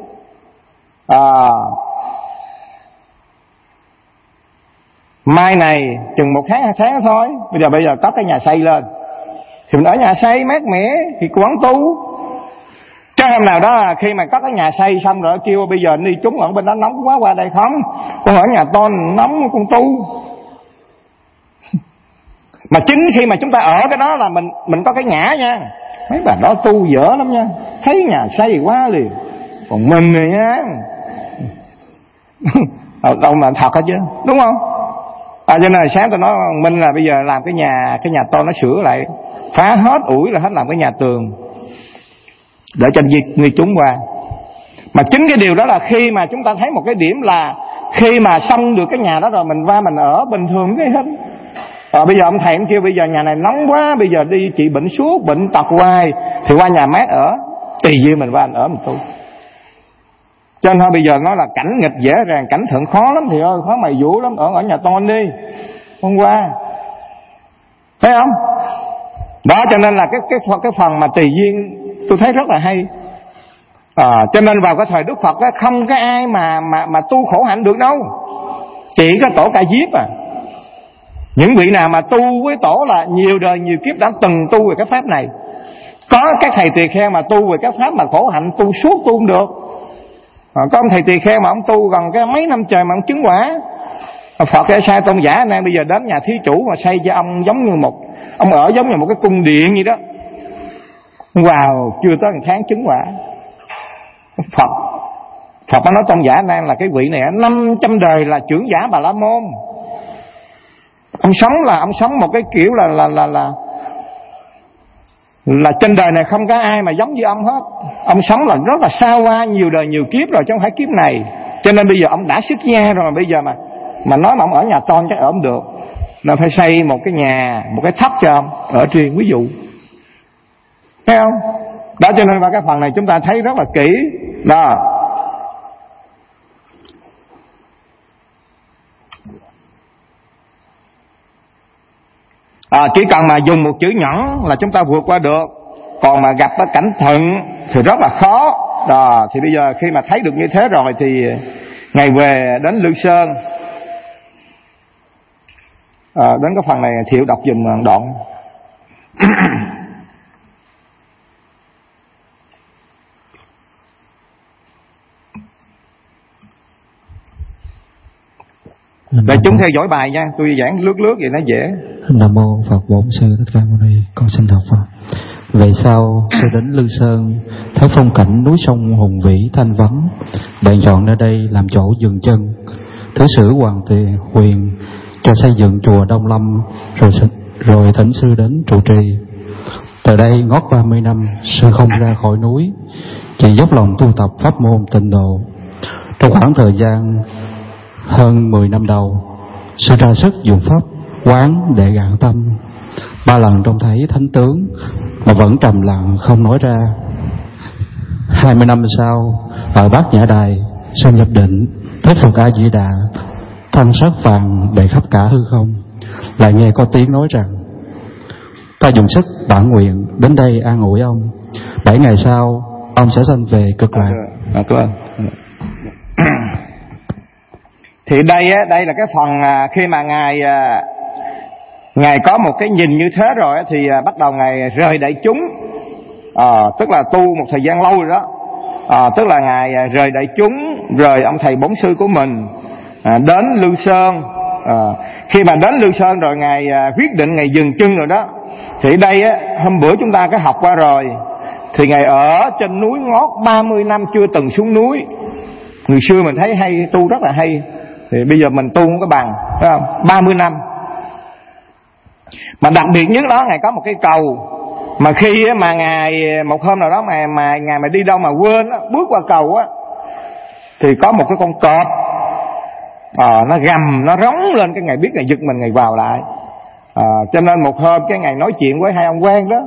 Mai này chừng 1 tháng 2 tháng thôi, bây giờ có cái nhà xây lên thì mình ở nhà xây mát mẻ thì quán tu. Chứ hôm nào đó khi mà có cái nhà xây xong rồi kêu bây giờ đi chúng ở bên đó nóng quá qua đây không, con ở nhà to nóng con tu. Mà chính khi mà chúng ta ở cái đó là mình có cái ngã nha. Mấy bà đó tu dở lắm nha, thấy nhà xây quá liền. Còn mình này nha, đâu mà thật hết chứ, đúng không? Cho nên là sáng tôi nói mình là bây giờ làm cái nhà to nó sửa lại, phá hết ủi là hết, làm cái nhà tường để cho người chúng qua. Mà chính cái điều đó là khi mà chúng ta thấy một cái điểm là khi mà xong được cái nhà đó rồi mình qua mình ở bình thường cái hết. Bây giờ ông thầy ông kêu bây giờ nhà này nóng quá, bây giờ đi trị bệnh suốt, bệnh tật hoài, thì qua nhà mát ở, tùy duyên mình qua mình ở mình tu. Cho nên thôi bây giờ nói là cảnh nghịch dễ dàng, cảnh thuận khó lắm thì ơi khó mày vũ lắm, ở nhà to đi, hôm qua, thấy không? Đó, cho nên là cái phần mà tùy duyên tôi thấy rất là hay. Cho nên vào cái thời Đức Phật đó, không có ai mà tu khổ hạnh được đâu, chỉ có Tổ Ca Diếp Những vị nào mà tu với Tổ là nhiều đời nhiều kiếp đã từng tu về cái pháp này. Có các thầy tỳ kheo mà tu về cái pháp mà khổ hạnh tu suốt tu không được. Có ông thầy tỳ kheo mà ông tu gần cái mấy năm trời mà ông chứng quả. Phật hay sai tôn giả nay bây giờ đến nhà thí chủ mà xây cho ông giống như ông ở giống như một cái cung điện vậy đó. Wow, chưa tới 1 tháng chứng quả. Phật nói tôn giả nan là cái vị này 500 đời là trưởng giả Bà La Môn. Ông sống một cái kiểu là trên đời này không có ai mà giống như ông hết. Ông sống là rất là xa hoa nhiều đời nhiều kiếp rồi chứ không phải kiếp này. Cho nên bây giờ ông đã xuất gia rồi, bây giờ mà nói mà ông ở nhà to chắc ở không được, nên phải xây một cái nhà, một cái thất cho ông ở riêng, ví dụ, thấy không? Đó, cho nên vào cái phần này chúng ta thấy rất là kỹ đó. Chỉ cần mà dùng một chữ nhẫn là chúng ta vượt qua được. Còn mà gặp cái cảnh thuận thì rất là khó đó. Thì bây giờ khi mà thấy được như thế rồi thì ngày về đến Lương Sơn, đến cái phần này Thiệu đọc dùm đoạn. chúng theo dõi bài nha, tôi giảng lướt vậy nó dễ. Nam mô Phật Bổn Sư Thích Ca Mâu Ni. Con xin đọc Phật. Về sau sư đến Lư Sơn, thấy phong cảnh núi sông hùng vĩ thanh vắng, bèn chọn nơi đây làm chỗ dừng chân. Thứ sử Hoàng Tề Huyền cho xây dựng chùa Đông Lâm, rồi thỉnh sư đến trụ trì. Từ đây ngót 30 năm, sư không ra khỏi núi, chỉ dốc lòng tu tập pháp môn Tịnh Độ. Trong khoảng thời gian hơn 10 năm đầu, sư ra sức dùng pháp quán để gạn tâm. 3 lần trông thấy thánh tướng mà vẫn trầm lặng không nói ra. 20 năm sau, ở Bát Nhã Đài, sư nhập định, thấy Phật A Di Đà thân sắc vàng đầy khắp cả hư không. Lại nghe có tiếng nói rằng: ta dùng sức bản nguyện đến đây an ủi ông. 7 ngày sau, ông sẽ sanh về cực lạc. Thì đây là cái phần khi mà ngài có một cái nhìn như thế rồi thì bắt đầu ngài rời đại chúng, tức là tu một thời gian lâu rồi đó. Tức là ngài rời đại chúng, rời ông thầy bổn sư của mình, đến Lư Sơn. Khi mà đến Lư Sơn rồi ngài quyết định ngài dừng chân rồi đó. Thì đây hôm bữa chúng ta có học qua rồi, thì ngài ở trên núi ngót 30 năm chưa từng xuống núi. Người xưa mình thấy hay, tu rất là hay, thì bây giờ mình tu không có bằng, phải không? 30 năm. Mà đặc biệt nhất đó, ngài có một cái cầu mà khi mà ngài một hôm nào đó mà ngài mà đi đâu mà quên đó, bước qua cầu á, thì có một cái con cọp nó gầm, nó rống lên, cái ngài biết ngài giật mình, ngài vào lại. Cho nên một hôm cái ngài nói chuyện với hai ông quan đó,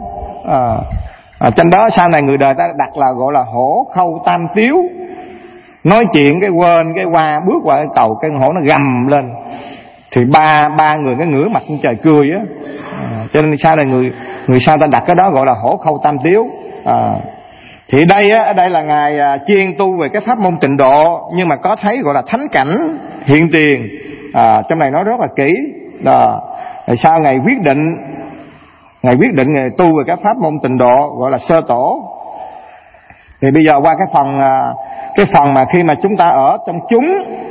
trên đó sau này người đời ta đặt là gọi là hổ khâu tam tiếu. Nói chuyện cái quên cái qua, bước qua cái cầu, cái hổ nó gầm lên, thì ba người cái ngửa mặt trên trời cười á. Cho nên sau này người sau ta đặt cái đó gọi là hổ khâu tam tiếu. Thì ở đây là ngài chuyên tu về cái pháp môn Tịnh Độ, nhưng mà có thấy gọi là thánh cảnh hiện tiền. Trong này nói rất là kỹ. Rồi sau ngài quyết định ngài tu về cái pháp môn Tịnh Độ gọi là sơ tổ. Thì bây giờ qua cái phần mà khi mà chúng ta ở trong chúng,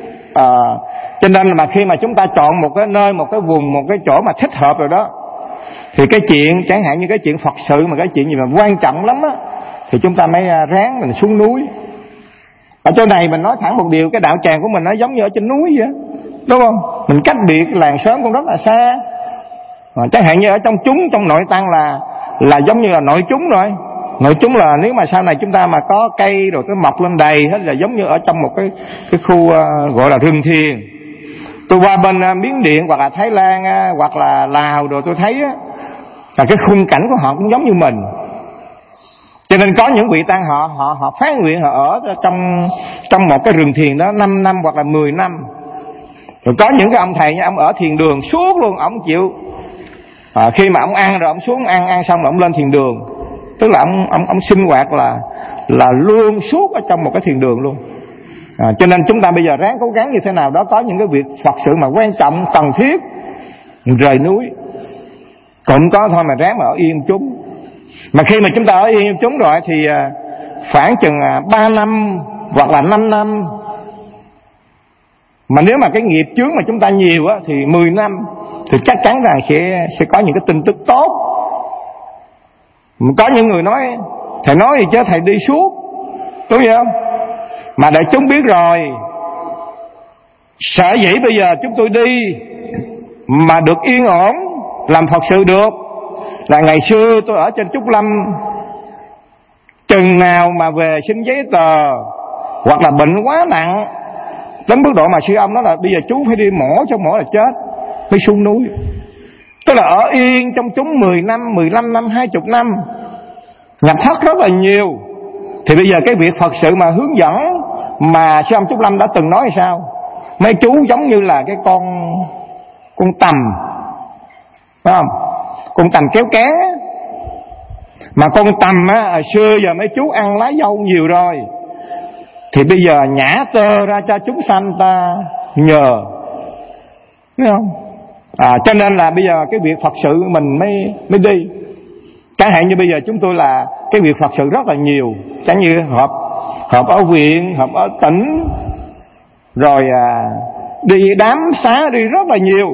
cho nên mà khi mà chúng ta chọn một cái nơi, một cái vùng, một cái chỗ mà thích hợp rồi đó, thì cái chuyện chẳng hạn như cái chuyện Phật sự, mà cái chuyện gì mà quan trọng lắm á, thì chúng ta mới ráng mình xuống núi. Ở chỗ này mình nói thẳng một điều, cái đạo tràng của mình nó giống như ở trên núi vậy, đúng không? Mình cách biệt làng xóm cũng rất là xa. Chẳng hạn như ở trong chúng, trong nội tăng là giống như là nội chúng rồi. Nội chúng là nếu mà sau này chúng ta mà có cây rồi cái mọc lên đầy hết, là giống như ở trong một cái khu gọi là rừng thiền. Tôi qua bên Miến Điện hoặc là Thái Lan hoặc là Lào rồi tôi thấy là cái khung cảnh của họ cũng giống như mình. Cho nên có những vị tăng họ phát nguyện họ ở trong một cái rừng thiền đó 5 năm hoặc là 10 năm. Rồi có những cái ông thầy ông ở thiền đường suốt luôn, ông chịu. Khi mà ông ăn rồi ông xuống ăn xong rồi ông lên thiền đường. Tức là ông sinh hoạt là luôn suốt ở trong một cái thiền đường luôn. Cho nên chúng ta bây giờ ráng cố gắng như thế nào đó, có những cái việc Phật sự mà quan trọng cần thiết, rời núi cũng có thôi, mà ráng mà ở yên chúng. Mà khi mà chúng ta ở yên chúng rồi thì khoảng chừng 3 năm hoặc là 5 năm. Mà nếu mà cái nghiệp chướng mà chúng ta nhiều á, thì 10 năm thì chắc chắn rằng sẽ có những cái tin tức tốt. Có những người nói thầy nói gì chứ thầy đi suốt, đúng không? Mà để chúng biết rồi, sở dĩ bây giờ chúng tôi đi mà được yên ổn làm Phật sự được, là ngày xưa tôi ở trên Trúc Lâm, chừng nào mà về xin giấy tờ hoặc là bệnh quá nặng đến mức độ mà sư ông nói là bây giờ chú phải đi mổ, cho mổ là chết mới xuống núi. Tức là ở yên trong chúng 10 năm, 15 năm, 20 năm, nhập thất rất là nhiều. Thì bây giờ cái việc Phật sự mà hướng dẫn mà sư ông Trúc Lâm đã từng nói sao, mấy chú giống như là cái con tầm, phải không? Con tầm kéo cán á. Mà con tầm á, hồi xưa giờ mấy chú ăn lá dâu nhiều rồi, thì bây giờ nhả tơ ra cho chúng sanh ta nhờ, thấy không? Cho nên là bây giờ cái việc Phật sự mình mới đi. Chẳng hạn như bây giờ chúng tôi là cái việc Phật sự rất là nhiều, chẳng như họp ở viện, họp ở tỉnh, rồi đi đám xá, đi rất là nhiều.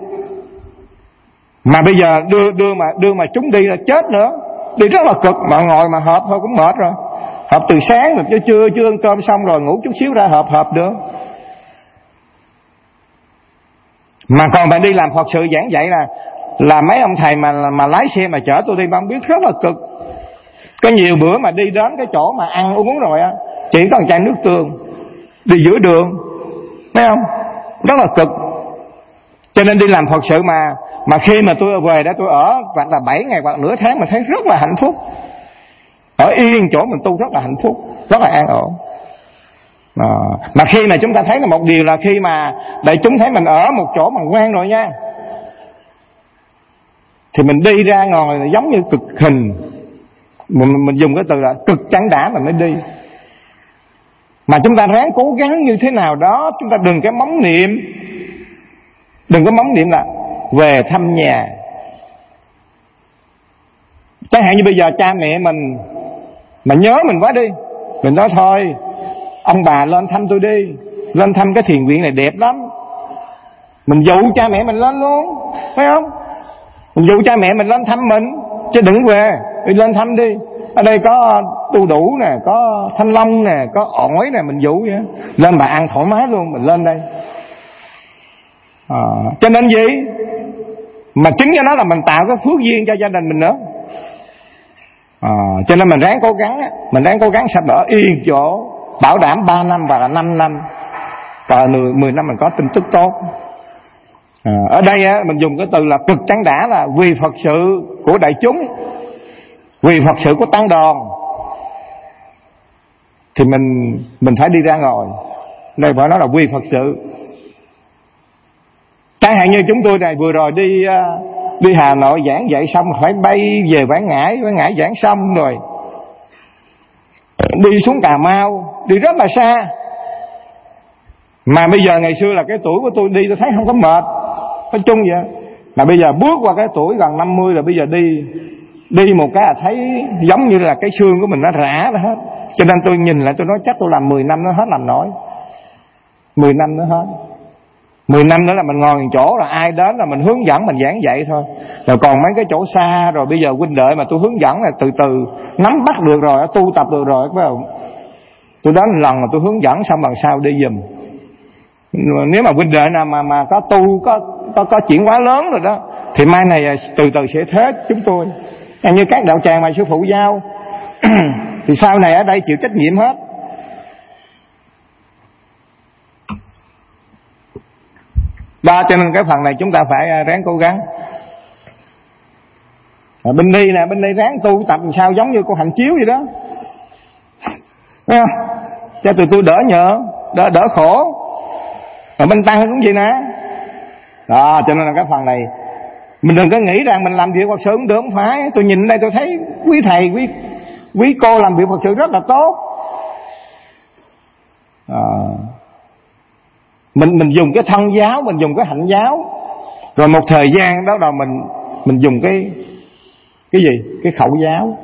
Mà bây giờ đưa mà chúng đi là chết nữa. Đi rất là cực, mà ngồi mà họp thôi cũng mệt rồi. Họp từ sáng rồi chưa ăn cơm xong rồi ngủ chút xíu ra họp nữa. Mà còn bạn đi làm Phật sự giảng dạy là mấy ông thầy mà lái xe mà chở tôi đi, bạn biết rất là cực. Có nhiều bữa mà đi đến cái chỗ mà ăn uống rồi á, chỉ có một chai nước tương đi giữa đường, thấy không? Rất là cực. Cho nên đi làm Phật sự mà khi mà tôi về đó, tôi ở hoặc là 7 ngày hoặc nửa tháng, mà thấy rất là hạnh phúc. Ở yên chỗ mình tu rất là hạnh phúc, rất là an ổn. Mà khi mà chúng ta thấy là một điều là khi mà đại chúng thấy mình ở một chỗ bằng quen rồi nha, thì mình đi ra ngoài giống như cực hình. Mình dùng cái từ là cực chán đã mà mới đi. Mà chúng ta ráng cố gắng như thế nào đó, chúng ta đừng có móng niệm là về thăm nhà. Chẳng hạn như bây giờ cha mẹ mình mà nhớ mình quá đi, mình nói thôi ông bà lên thăm tôi đi, lên thăm cái thiền viện này đẹp lắm. Mình dụ cha mẹ mình lên luôn, phải không? Mình dụ cha mẹ mình lên thăm mình, chứ đừng về, đi lên thăm đi. Ở đây có đu đủ nè, có thanh long nè, có ổi nè, mình dụ vậy. Lên bà ăn thoải mái luôn, mình lên đây. Cho nên gì? Mà chính cái đó là mình tạo cái phước duyên cho gia đình mình nữa. Cho nên mình ráng cố gắng sắp ở yên chỗ, bảo đảm 3 năm và là 5 năm và 10 năm mình có tin tức tốt. Ở đây á, mình dùng cái từ là cực chán đã, là vì Phật sự của đại chúng, vì Phật sự của tăng đoàn, thì mình phải đi ra ngoài. Đây phải nói là vì Phật sự. Chẳng hạn như chúng tôi này vừa rồi đi Hà Nội giảng dạy xong, phải bay về Quảng Ngãi giảng xong rồi đi xuống Cà Mau, đi rất là xa. Mà bây giờ ngày xưa là cái tuổi của tôi đi tôi thấy không có mệt, nói chung vậy. Mà bây giờ bước qua cái tuổi gần 50 là bây giờ đi một cái là thấy giống như là cái xương của mình nó rã ra hết. Cho nên tôi nhìn lại tôi nói chắc tôi làm 10 năm nó hết làm nổi. 10 năm nữa hết. 10 năm nữa là mình ngồi chỗ là ai đến là mình hướng dẫn, mình giảng dạy thôi. Rồi còn mấy cái chỗ xa rồi bây giờ huynh đệ mà tôi hướng dẫn là từ từ nắm bắt được rồi, tu tập được rồi, phải không? Tôi đến một lần mà tôi hướng dẫn xong lần sau đi giùm. Nếu mà huynh đệ nào mà có tu có chuyển hóa lớn rồi đó, thì mai này từ từ sẽ thế chúng tôi. Như các đạo tràng mà sư phụ giao thì sau này ở đây chịu trách nhiệm hết. Đó, cho nên cái phần này chúng ta phải ráng cố gắng. Bên đây ráng tu tập làm sao giống như con hành chiếu vậy đó, thấy không? Cho tụi tôi đỡ khổ. Mà bên tăng cũng vậy nè. Đó, cho nên là cái phần này mình đừng có nghĩ rằng mình làm việc Phật sự cũng được, không phải. Tôi nhìn đây tôi thấy quý thầy quý cô làm việc Phật sự rất là tốt. Mình dùng cái thân giáo, mình dùng cái hạnh giáo, rồi một thời gian đó đầu mình dùng cái gì, cái khẩu giáo.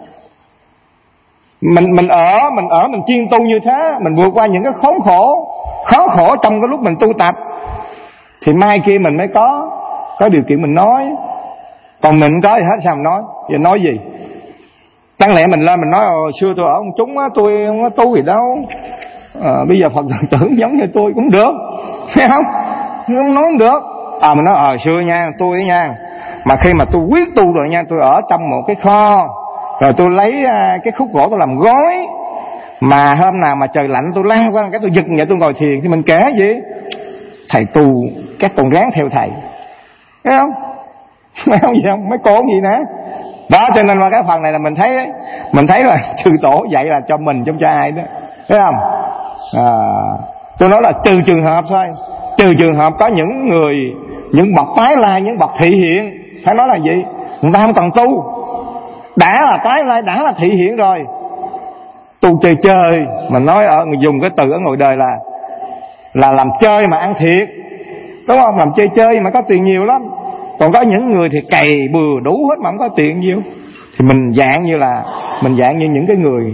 Mình chuyên tu như thế, mình vượt qua những cái khó khổ trong cái lúc mình tu tập, thì mai kia mình mới có điều kiện mình nói. Còn mình có gì hết sao mình nói? Giờ nói gì? Chẳng lẽ mình lên mình nói hồi xưa tôi ở ông chúng á, tôi không có tu gì đâu, bây giờ Phật tử giống như tôi cũng được, thấy không? Không nói không được. Mình nói xưa nha, tôi nha, mà khi mà tôi quyết tu rồi nha, tôi ở trong một cái kho, rồi tôi lấy cái khúc gỗ tôi làm gối, mà hôm nào mà trời lạnh tôi lăn qua cái tôi giật vậy tôi ngồi thiền. Thì mình kể gì? Thầy tu các con ráng theo thầy, thấy không? Mấy ông gì không? Mấy cô gì nữa. Đó, cho nên qua cái phần này là mình thấy là trừ tổ dạy là cho mình chứ không cho ai đó, thấy không? Tôi nói là trừ trường hợp thôi. Trừ trường hợp có những người, những bậc tái lai, những bậc thị hiện, phải nói là gì? Người ta không cần tu, đã là tái lai, đã là thị hiện rồi. Tu chơi mình nói người dùng cái từ ở ngoài đời là làm chơi mà ăn thiệt, đúng không? Làm chơi mà có tiền nhiều lắm. Còn có những người thì cày bừa đủ hết mà không có tiền nhiều. Thì mình dạng như những cái người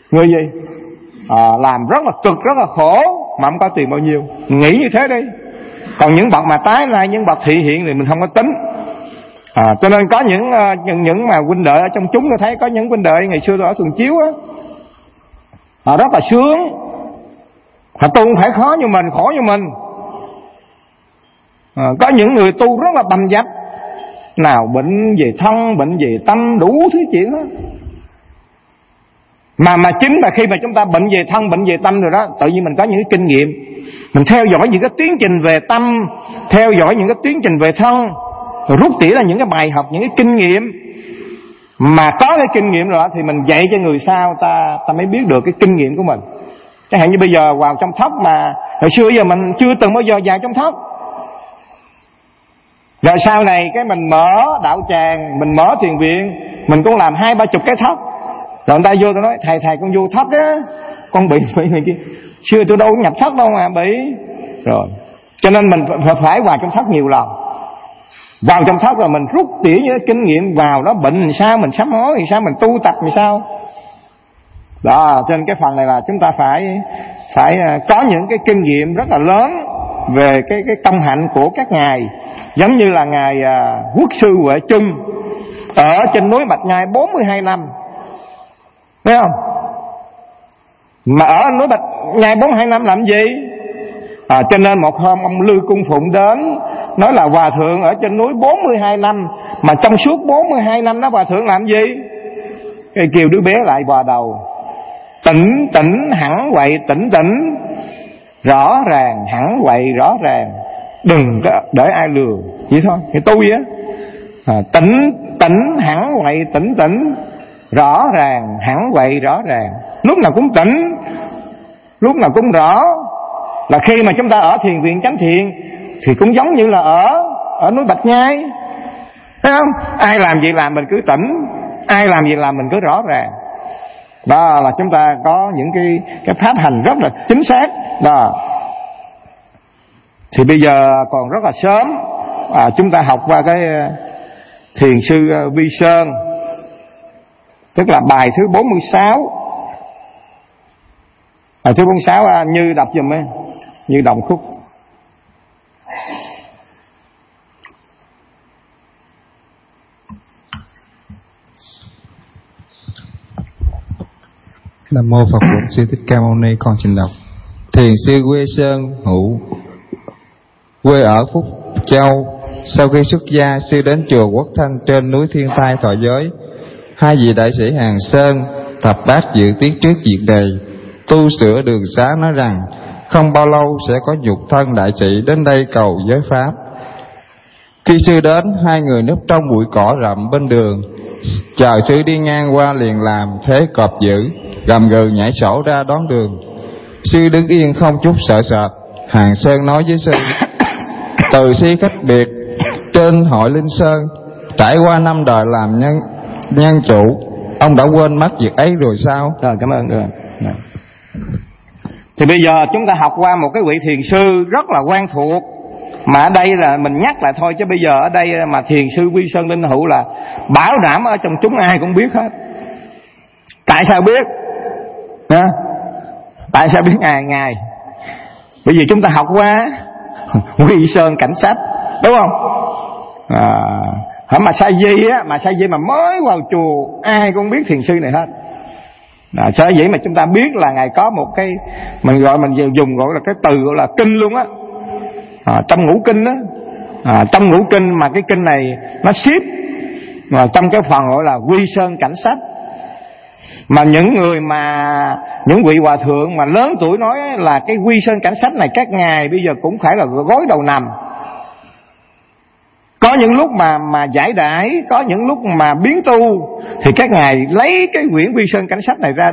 gì làm rất là cực, rất là khổ mà không có tiền bao nhiêu. Nghĩ như thế đi, Còn những bậc mà tái lai, những bậc thị hiện thì mình không có tính. Cho nên có những mà huynh đệ ở trong chúng, tôi thấy có những huynh đệ ngày xưa tôi ở Thường Chiếu á, họ rất là sướng, họ tu không phải khó như mình, khổ như mình. Có những người tu rất là bầm dập, nào bệnh về thân, bệnh về tâm, đủ thứ chuyện đó. Mà chính là khi mà chúng ta bệnh về thân, bệnh về tâm rồi đó, tự nhiên mình có những cái kinh nghiệm, mình theo dõi những cái tiến trình về tâm, theo dõi những cái tiến trình về thân, rồi rút tỉa ra những cái bài học, những cái kinh nghiệm. Mà có cái kinh nghiệm rồi thì mình dạy cho người sau, ta mới biết được cái kinh nghiệm của mình. Chẳng hạn như bây giờ vào trong thất, mà hồi xưa giờ mình chưa từng bao giờ vào trong thất. Rồi sau này cái mình mở đạo tràng, mình mở thiền viện, mình cũng làm 20-30 cái thất. Rồi người ta vô, tôi nói thầy con vô thất á, con bị này kia. Xưa tôi đâu có nhập thất đâu mà bị. Rồi cho nên mình phải vào trong thất nhiều lần. Vào trong thất rồi mình rút tỉa những kinh nghiệm vào đó, bệnh làm sao, mình sám hối làm sao, mình tu tập làm sao. Đó, trên cái phần này là chúng ta phải có những cái kinh nghiệm rất là lớn về cái công hạnh của các ngài. Giống như là ngài Quốc sư Huệ Trung ở trên núi Bạch Nhai 42 năm, thấy không? Mà ở núi Bạch Nhai 42 năm làm gì? Cho nên một hôm ông Lư Cung Phụng đến nói là hòa thượng ở trên núi 42 năm, mà trong suốt 42 năm đó hòa thượng làm gì? Cái kêu đứa bé lại bò đầu, tỉnh hẳn quậy, tỉnh rõ ràng, hẳn quậy rõ ràng, đừng có để ai lừa, vậy thôi. Thì tôi á, tỉnh hẳn quậy, tỉnh rõ ràng, hẳn quậy rõ ràng, lúc nào cũng tỉnh, lúc nào cũng rõ. Là khi mà chúng ta ở thiền viện chánh thiện thì cũng giống như là ở núi Bạch Nhai, thấy không? Ai làm gì làm mình cứ tỉnh, ai làm gì làm mình cứ rõ ràng. Đó là chúng ta có những cái pháp hành rất là chính xác đó. Thì bây giờ còn rất là sớm, chúng ta học qua cái thiền sư Vi Sơn, tức là bài thứ 46. Bài thứ 46 Như đọc giùm ấy, Như đồng khúc. Nam mô Phật Bổn Sư Thích Ca Mâu Ni. Con xin đọc. Thiền sư Quê Sơn Hữu, quê ở Phúc Châu. Sau khi xuất gia, sư đến chùa Quốc Thanh trên núi Thiên Thai thọ giới. Hai vị đại sĩ Hàng Sơn, Thập Bát dự tiết trước việc đề tu sửa đường xá, nói rằng không bao lâu sẽ có nhục thân đại sĩ đến đây cầu giới pháp. Khi sư đến, hai người núp trong bụi cỏ rậm bên đường, chờ sư đi ngang qua liền làm thế cọp dữ, gầm gừ nhảy sổ ra đón đường. Sư đứng yên không chút sợ sệt. Hàng Sơn nói với sư: từ si cách biệt trên hội Linh Sơn, trải qua 5 đời làm nhân chủ, ông đã quên mất việc ấy rồi sao? Rồi, cảm ơn. Rồi. Thì bây giờ chúng ta học qua một cái vị thiền sư rất là quen thuộc, mà ở đây là mình nhắc lại thôi, chứ bây giờ ở đây mà thiền sư Vi Sơn Linh Hữu là bảo đảm ở trong chúng ai cũng biết hết. Tại sao biết? Tại sao biết ngài? Bởi vì chúng ta học qua Vi Sơn Cảnh Sách, đúng không? Mà Sa Di á, mà Sa Di mà mới vào chùa ai cũng biết thiền sư này hết. Sở dĩ mà chúng ta biết là ngài có một cái mình dùng gọi là cái từ gọi là kinh luôn á, trong ngũ kinh á, trong ngũ kinh, mà cái kinh này nó xếp trong cái phần gọi là Vi Sơn Cảnh Sách. Mà những vị hòa thượng mà lớn tuổi nói là cái Vi Sơn Cảnh Sách này các ngài bây giờ cũng phải là gối đầu nằm. Có những lúc mà giải đãi, có những lúc mà biến tu, thì các ngài lấy cái quyển Vi Sơn Cảnh Sách này ra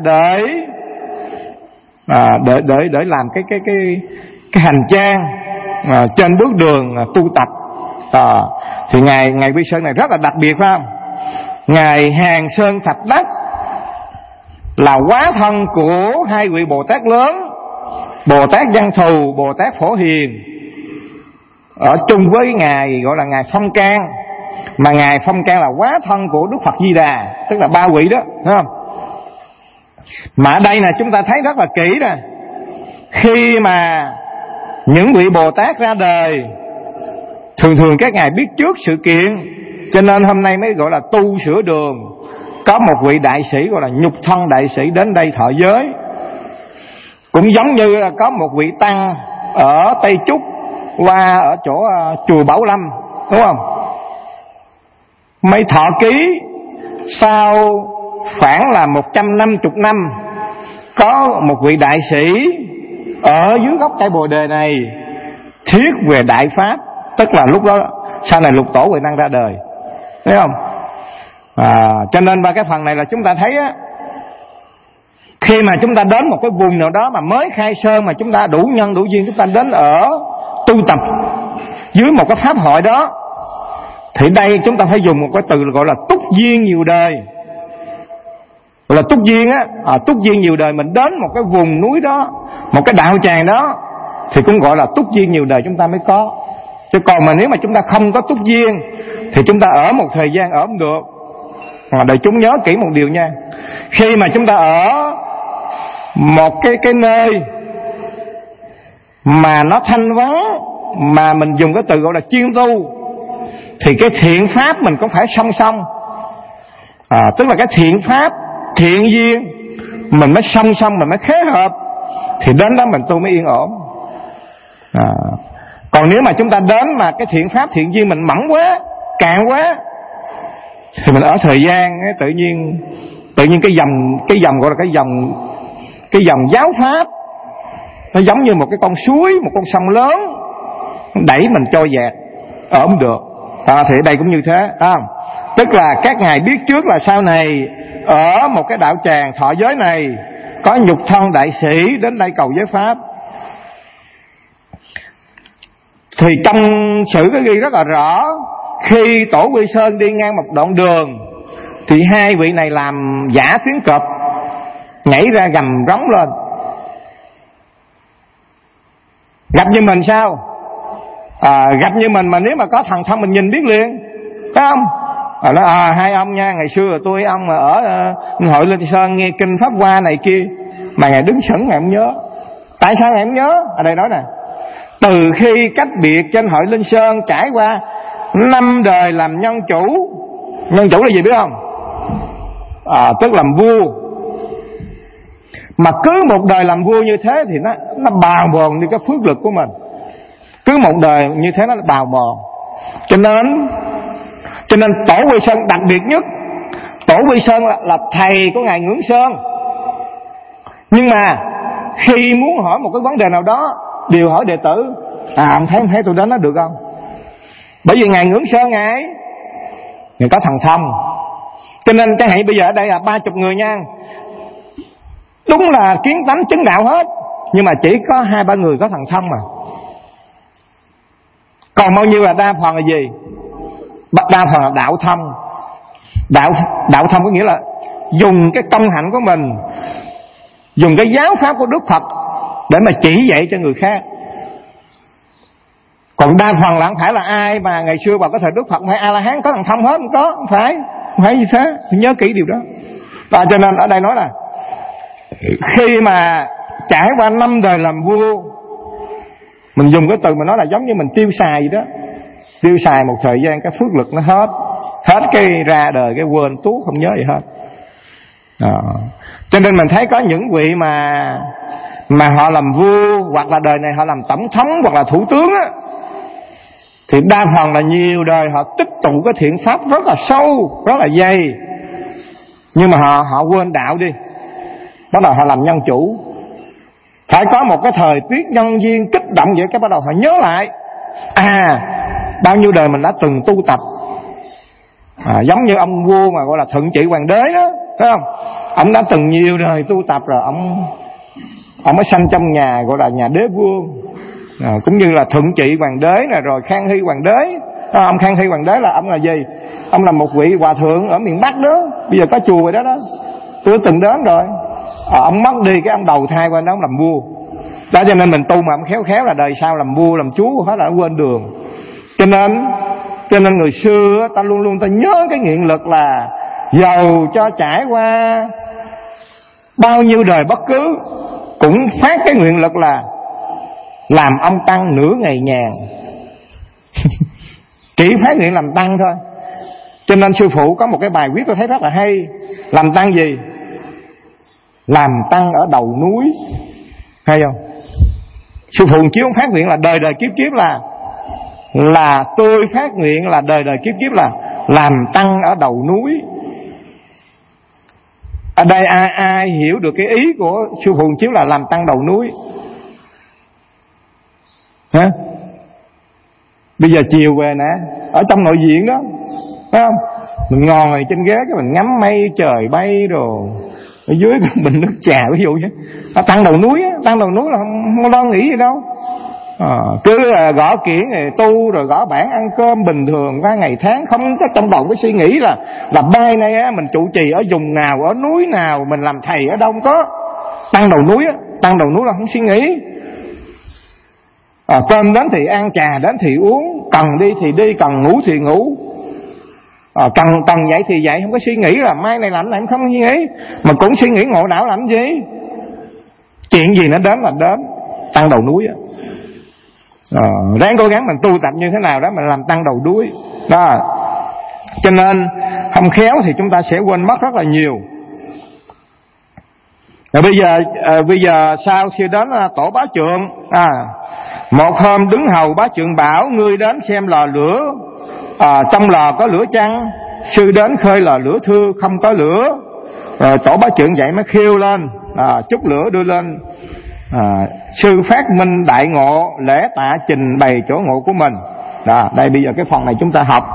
để làm cái hành trang trên bước đường tu tập. Thì ngài Vi Sơn này rất là đặc biệt, phải không? Ngài Hàng Sơn Thập Đắc là hóa thân của hai vị Bồ Tát lớn, Bồ Tát Văn Thù, Bồ Tát Phổ Hiền, ở chung với ngài gọi là ngài Phong Can. Mà ngài Phong Can là hóa thân của Đức Phật Di Đà, tức là 3 vị đó, thấy không? Mà ở đây là chúng ta thấy rất là kỹ nè, khi mà những vị Bồ Tát ra đời thường các ngài biết trước sự kiện, cho nên hôm nay mới gọi là tu sửa đường. Có một vị đại sĩ gọi là Nhục Thân đại sĩ đến đây thọ giới. Cũng giống như là có một vị tăng ở Tây Trúc qua ở chỗ chùa Bảo Lâm, đúng không? Mấy thọ ký sau khoảng là 150 năm, có một vị đại sĩ ở dưới gốc cây Bồ Đề này thuyết về Đại Pháp. Tức là lúc đó sau này Lục Tổ Huệ Năng ra đời, thấy không? Cho nên ba cái phần này là chúng ta thấy á, khi mà chúng ta đến một cái vùng nào đó mà mới khai sơn, mà chúng ta đủ nhân đủ duyên, chúng ta đến ở tu tập dưới một cái pháp hội đó, thì đây chúng ta phải dùng một cái từ gọi là túc duyên nhiều đời. Gọi là túc duyên á, túc duyên nhiều đời. Mình đến một cái vùng núi đó, một cái đạo tràng đó, thì cũng gọi là túc duyên nhiều đời chúng ta mới có. Chứ còn mà nếu mà chúng ta không có túc duyên thì chúng ta ở một thời gian ở không được. Đời chúng nhớ kỹ một điều nha, khi mà chúng ta ở một cái nơi mà nó thanh vắng, mà mình dùng cái từ gọi là chuyên tu, thì cái thiện pháp mình cũng phải song song. Tức là cái thiện pháp, thiện duyên mình mới song song, mình mới khế hợp, thì đến đó mình tu mới yên ổn. Còn nếu mà chúng ta đến mà cái thiện pháp, thiện duyên mình mỏng quá, cạn quá, thì mình ở thời gian tự nhiên cái dòng gọi là cái dòng giáo pháp nó giống như một cái con suối, một con sông lớn đẩy mình trôi dạt, ở không được. Thì ở đây cũng như thế, tức là các ngài biết trước là sau này ở một cái đạo tràng thọ giới này có Nhục Thân đại sĩ đến đây cầu giới pháp. Thì trong sử có ghi rất là rõ, khi Tổ Quy Sơn đi ngang một đoạn đường thì hai vị này làm giả tiếng cọp, nhảy ra gầm rống lên. Gặp như mình sao? Gặp như mình mà nếu mà có thần thông mình nhìn biết liền, phải không? Nói hai ông nha, ngày xưa tôi với ông mà ở hội Linh Sơn nghe kinh Pháp Hoa này kia, mà ngài đứng sững ngài không nhớ. Tại sao ngài không nhớ? Ở đây nói nè, từ khi cách biệt trên hội Linh Sơn trải qua 5 đời làm nhân chủ. Nhân chủ là gì biết không? Tức làm vua. Mà cứ một đời làm vua như thế thì nó bào mòn đi cái phước lực của mình. Cứ một đời như thế nó bào mòn. Cho nên Tổ Quy Sơn đặc biệt nhất. Tổ Quy Sơn là thầy của ngài Ngưỡng Sơn. Nhưng mà khi muốn hỏi một cái vấn đề nào đó, đều hỏi đệ tử: ông thấy tôi đến nó được không? Bởi vì ngài Ngưỡng Sơn ngài có thần thông. Cho nên chẳng hạn bây giờ ở đây là 30 người nha, đúng là kiến tánh chứng đạo hết, nhưng mà chỉ có 2-3 người có thần thông mà. Còn bao nhiêu là đa phần là gì? Đa phần là đạo thông. Đạo thông có nghĩa là dùng cái công hạnh của mình, dùng cái giáo pháp của Đức Phật để mà chỉ dạy cho người khác. Còn đa phần là không phải là ai mà ngày xưa vào cái thời Đức Phật hay A-la-hán có thần thông hết, không phải như thế. Nhớ kỹ điều đó. Và cho nên ở đây nói là khi mà trải qua 5 đời làm vua, mình dùng cái từ mà nói là giống như mình tiêu xài gì đó. Tiêu xài một thời gian cái phước lực nó hết cái ra đời cái quên tuốt không nhớ gì hết. Cho nên mình thấy có những vị mà họ làm vua, hoặc là đời này họ làm tổng thống hoặc là thủ tướng á, thì đa phần là nhiều đời họ tích tụ cái thiện pháp rất là sâu, rất là dày, nhưng mà họ quên đạo đi, bắt đầu họ làm nhân chủ. Phải có một cái thời tiết nhân duyên kích động vậy, cái bắt đầu họ nhớ lại bao nhiêu đời mình đã từng tu tập. Giống như ông vua mà gọi là Thuận Trị Hoàng đế đó, thấy không? Ông đã từng nhiều đời tu tập rồi, ông mới sanh trong nhà gọi là nhà đế vương. Cũng như là Thuận Trị Hoàng đế này, rồi Khang Hy Hoàng đế. Ông Khang Hy Hoàng đế là ông là gì? Ông là một vị hòa thượng ở miền Bắc đó, bây giờ có chùa rồi đó. Tôi từng đến rồi. Ông mất đi cái ông đầu thai qua đó, ông làm vua. Đó, cho nên mình tu mà ông khéo là đời sau làm vua làm chúa hết là quên đường. Cho nên người xưa ta luôn luôn ta nhớ cái nguyện lực là dầu cho trải qua bao nhiêu đời bất cứ, cũng phát cái nguyện lực là làm ông tăng nửa ngày nhàn. Chỉ phát nguyện làm tăng thôi. Cho nên sư phụ có một cái bài viết tôi thấy rất là hay. Làm tăng gì? Làm tăng ở đầu núi. Hay không? Sư phụ chiếu phát nguyện là đời đời kiếp kiếp là tôi phát nguyện là đời đời kiếp kiếp là làm tăng ở đầu núi. Ở đây ai hiểu được cái ý của sư phụ chiếu là làm tăng đầu núi? Hả? Bây giờ chiều về nè, ở trong nội viện đó, phải không? Mình ngồi trên ghế cái mình ngắm mây trời bay rồi, ở dưới cái bình nước trà ví dụ như nó tăng đầu núi á, tăng đầu núi là không lo nghĩ gì đâu. Cứ gõ kiển rồi tu rồi gõ bản ăn cơm bình thường qua ngày tháng, không có trong đầu cái suy nghĩ là mai nay á mình trụ trì ở vùng nào, ở núi nào, mình làm thầy ở đâu, không có. Tăng đầu núi á, tăng đầu núi là không suy nghĩ. Cơm đến thì ăn, trà đến thì uống, cần đi thì đi, cần ngủ thì ngủ, cần dậy thì dậy, không có suy nghĩ là mai này làm này, không suy nghĩ, mà cũng suy nghĩ ngộ não làm gì. Chuyện gì nó đến là đến. Tăng đầu núi á. Ráng cố gắng mình tu tập như thế nào đó mình làm tăng đầu núi đó. Cho nên không khéo thì chúng ta sẽ quên mất rất là nhiều. Rồi bây giờ sau khi đến tổ bá trượng, một hôm đứng hầu bá trượng bảo: ngươi đến xem lò lửa, trong lò có lửa chăng? Sư đến khơi lò lửa thưa, không có lửa. Rồi tổ bá trượng dậy mới khiêu lên, chút lửa đưa lên. Sư phát minh đại ngộ, lễ tạ trình bày chỗ ngộ của mình. Đó, đây bây giờ cái phần này chúng ta học.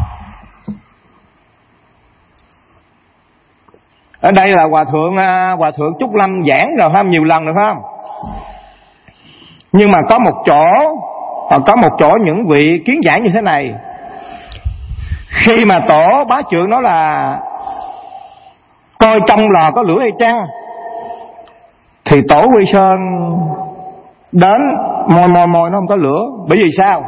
Ở đây là hòa thượng Trúc Lâm giảng rồi phải không? Nhiều lần rồi phải không? Nhưng mà có một chỗ những vị kiến giải như thế này. Khi mà tổ bá trượng nói là coi trong lò có lửa hay chăng, thì tổ Quy Sơn đến mồi nó không có lửa. Bởi vì sao?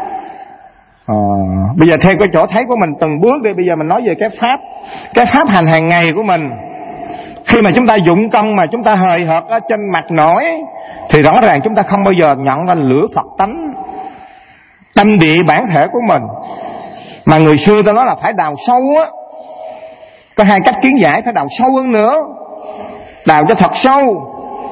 Bây giờ theo cái chỗ thấy của mình từng bước đi. Bây giờ mình nói về cái pháp hành hàng ngày của mình. Khi mà chúng ta dụng công mà chúng ta hời hợt ở trên mặt nổi, thì rõ ràng chúng ta không bao giờ nhận ra lửa Phật tánh, tâm địa bản thể của mình. Mà người xưa ta nói là phải đào sâu á. Có hai cách kiến giải: phải đào sâu hơn nữa, đào cho thật sâu,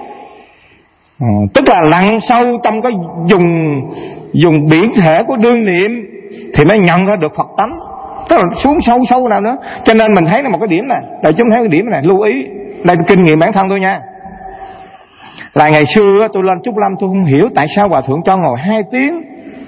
tức là lặn sâu trong cái dùng biển thể của đương niệm thì mới nhận ra được Phật tánh. Tức là xuống sâu nào nữa. Cho nên mình thấy là một cái điểm này, đại chúng thấy cái điểm này lưu ý. Đây là kinh nghiệm bản thân tôi nha. Là ngày xưa tôi lên Trúc Lâm tôi không hiểu tại sao hòa thượng cho ngồi 2 tiếng.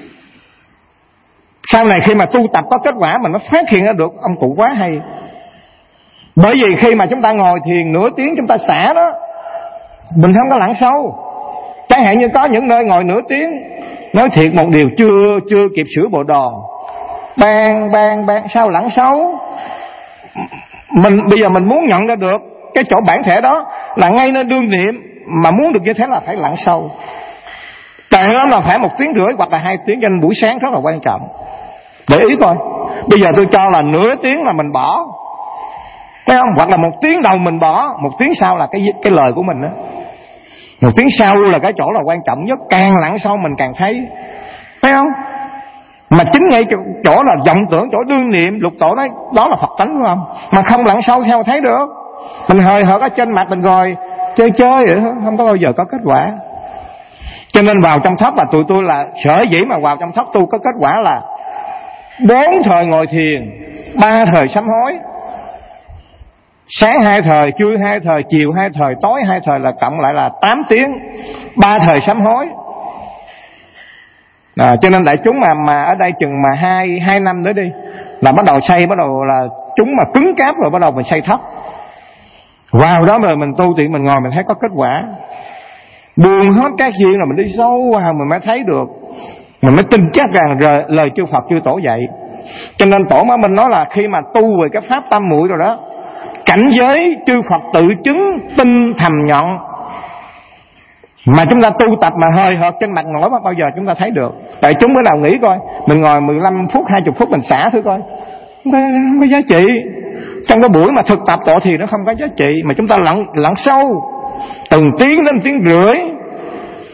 Sau này khi mà tu tập có kết quả mình mới phát hiện ra được ông cụ quá hay. Bởi vì khi mà chúng ta ngồi thiền nửa tiếng chúng ta xả đó, mình không có lặn sâu. Chẳng hạn như có những nơi ngồi nửa tiếng, nói thiệt một điều chưa kịp sửa bộ đòn, ban sao lặn sâu. Bây giờ mình muốn nhận ra được cái chỗ bản thể đó là ngay nơi đương niệm, mà muốn được như thế là phải lặn sâu. Tại đó là phải 1 tiếng rưỡi hoặc là 2 tiếng, cho nên buổi sáng rất là quan trọng. Để ý coi, bây giờ tôi cho là nửa tiếng là mình bỏ, thấy không? Hoặc là 1 tiếng đầu mình bỏ, 1 tiếng sau là cái lời của mình đó. 1 tiếng sau là cái chỗ là quan trọng nhất. Càng lặn sâu mình càng thấy, thấy không? Mà chính ngay chỗ là vọng tưởng, chỗ đương niệm, lục tổ nói đó là Phật tánh, đúng không? Mà không lặn sâu sao thấy được. Mình hời hợt ở trên mặt mình rồi chơi vậy, không có bao giờ có kết quả. Cho nên vào trong thất là tụi tôi là sở dĩ mà vào trong thất tu có kết quả là 4 thời ngồi thiền, 3 thời sám hối. Sáng 2 thời, trưa 2 thời, chiều 2 thời, tối 2 thời là cộng lại là 8 tiếng, 3 thời sám hối. Cho nên đại chúng mà ở đây chừng mà 2 năm nữa đi là bắt đầu là chúng mà cứng cáp rồi, bắt đầu mình xây thấp. Vào đó rồi mình tu thì mình ngồi mình thấy có kết quả. Buông hết các duyên là mình đi sâu vào mình mới thấy được, mình mới tin chắc rằng lời chư Phật chư Tổ dạy. Cho nên Tổ mà mình nói là khi mà tu về cái pháp tam muội rồi đó, cảnh giới chư Phật tự chứng tin thầm nhận. Mà chúng ta tu tập mà hơi hợt trên mặt nổi bao giờ chúng ta thấy được. Tại chúng bữa nào nghĩ coi, mình ngồi 15 phút 20 phút mình xả thử coi, không có giá trị. Trong cái buổi mà thực tập tổ thì nó không có giá trị. Mà chúng ta lặn sâu từng tiếng đến tiếng rưỡi,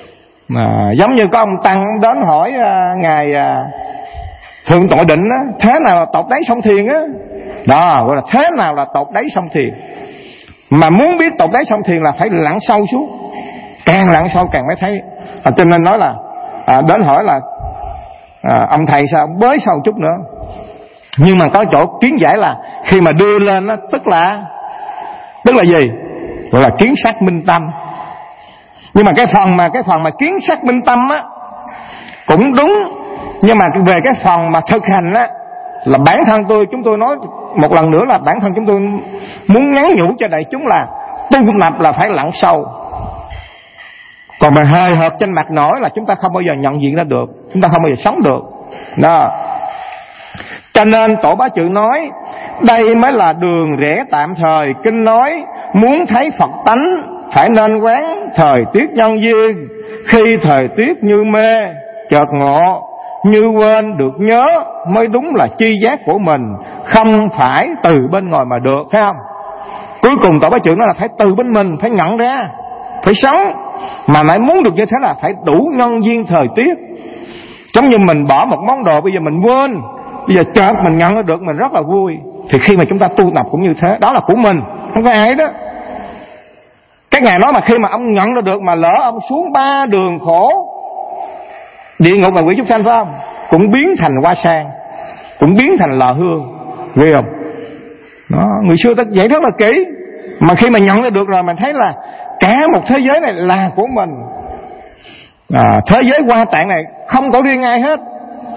Giống như có ông Tăng đến hỏi ngài Thượng Tọa Định á, thế nào là tột đáy sông Thiền á, đó gọi là thế nào là tột đáy sông Thiền. Mà muốn biết tột đáy sông Thiền là phải lặn sâu xuống, càng lặn sâu càng mới thấy. Cho nên nói là đến hỏi là ông thầy sao ông bới sâu chút nữa. Nhưng mà có chỗ kiến giải là khi mà đưa lên đó, tức là gì? Gọi là kiến sắc minh tâm. Nhưng mà cái phần mà kiến sắc minh tâm á cũng đúng, nhưng mà về cái phần mà thực hành á là bản thân chúng tôi nói một lần nữa là bản thân chúng tôi muốn nhắn nhủ cho đại chúng là tu tập là phải lặn sâu. Còn mà hơi hợt trên mặt nổi là chúng ta không bao giờ nhận diện ra được, chúng ta không bao giờ sống được đó. Cho nên Tổ Bá Trự nói đây mới là đường rẽ tạm thời. Kinh nói muốn thấy Phật tánh phải nên quán thời tiết nhân duyên. Khi thời tiết như mê chợt ngộ, như quên được nhớ, mới đúng là chi giác của mình, không phải từ bên ngoài mà được, thấy không? Cuối cùng Tổ Bá Trự nói là phải từ bên mình, phải nhận ra, phải sống. Mà mãi muốn được như thế là phải đủ nhân duyên thời tiết. Giống như mình bỏ một món đồ bây giờ mình quên, bây giờ chợt mình nhận được mình rất là vui. Thì khi mà chúng ta tu tập cũng như thế, đó là của mình, không có ai đó. Các ngài nói mà khi mà ông nhận ra được mà lỡ ông xuống 3 đường khổ, địa ngục và quỷ súc sanh phải không, cũng biến thành hoa sen, cũng biến thành lò hương, ghê không? Đó, người xưa ta dạy rất là kỹ. Mà khi mà nhận ra được rồi mình thấy là cả một thế giới này là của mình. Thế giới Hoa Tạng này không có riêng ai hết.